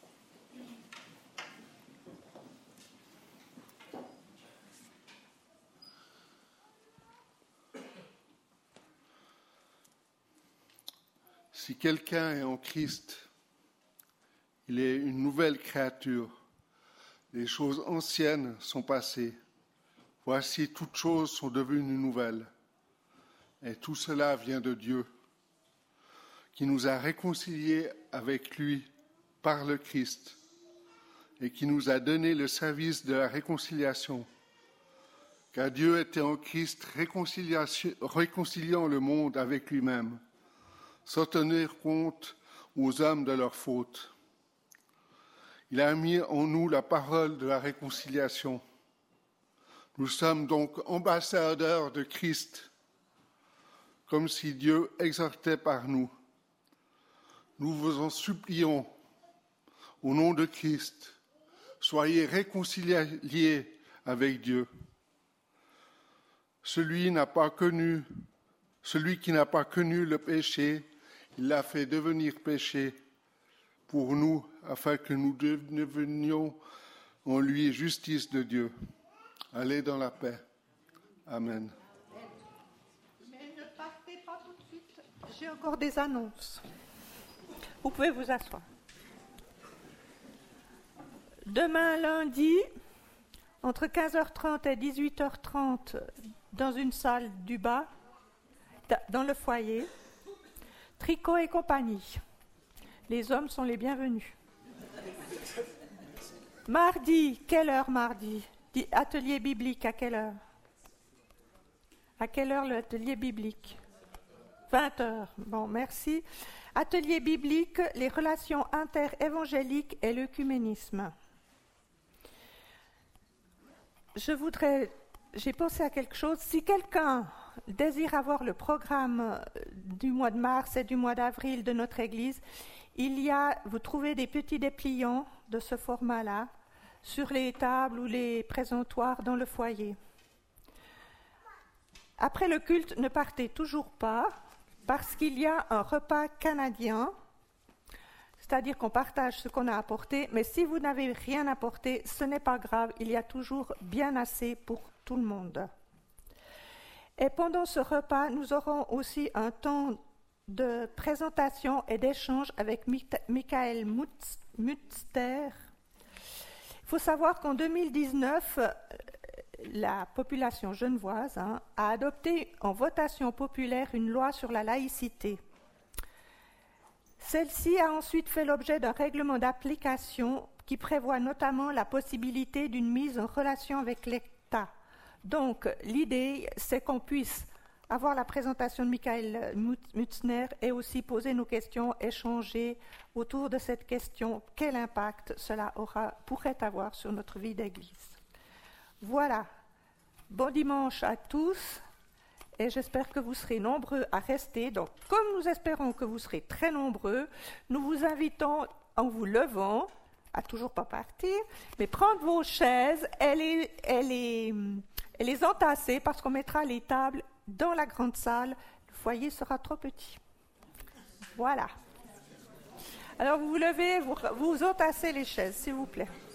Si quelqu'un est en Christ, il est une nouvelle créature. Les choses anciennes sont passées. Voici, toutes choses sont devenues nouvelles. Et tout cela vient de Dieu, qui nous a réconciliés avec lui par le Christ et qui nous a donné le service de la réconciliation. Car Dieu était en Christ réconciliant le monde avec lui-même, sans tenir compte aux hommes de leurs fautes. Il a mis en nous la parole de la réconciliation. Nous sommes donc ambassadeurs de Christ, comme si Dieu exhortait par nous. Nous vous en supplions, au nom de Christ, soyez réconciliés avec Dieu. Celui n'a pas connu, celui qui n'a pas connu le péché, il l'a fait devenir péché pour nous, afin que nous devenions en lui justice de Dieu. Allez dans la paix. Amen. Mais ne partez pas tout de suite. J'ai encore des annonces. Vous pouvez vous asseoir. Demain lundi, entre quinze heures trente et dix-huit heures trente, dans une salle du bas, dans le foyer, Tricot et compagnie. Les hommes sont les bienvenus. Mardi, quelle heure mardi? Atelier biblique, à quelle heure? À quelle heure l'atelier biblique? vingt heures. Bon, merci. Atelier biblique, les relations inter-évangéliques et l'œcuménisme. Je voudrais, j'ai pensé à quelque chose. Si quelqu'un désire avoir le programme du mois de mars et du mois d'avril de notre Église, il y a, vous trouvez des petits dépliants de ce format-là sur les tables ou les présentoirs dans le foyer. Après le culte, ne partez toujours pas, parce qu'il y a un repas canadien, c'est-à-dire qu'on partage ce qu'on a apporté, mais si vous n'avez rien apporté, ce n'est pas grave, il y a toujours bien assez pour tout le monde. Et pendant ce repas, nous aurons aussi un temps de présentation et d'échange avec Michael Mutzter. Il faut savoir qu'en deux mille dix-neuf, la population genevoise hein, a adopté en votation populaire une loi sur la laïcité. Celle-ci a ensuite fait l'objet d'un règlement d'application qui prévoit notamment la possibilité d'une mise en relation avec l'État. Donc, l'idée, c'est qu'on puisse avoir la présentation de Michael Mutzner et aussi poser nos questions, échanger autour de cette question, quel impact cela aura, pourrait avoir sur notre vie d'Église. Voilà, bon dimanche à tous et j'espère que vous serez nombreux à rester. Donc, comme nous espérons que vous serez très nombreux, nous vous invitons en vous levant, à toujours pas partir, mais prendre vos chaises et les, et les, et les entasser parce qu'on mettra les tables dans la grande salle. Le foyer sera trop petit. Voilà. Alors vous vous levez, vous, vous entassez les chaises, s'il vous plaît.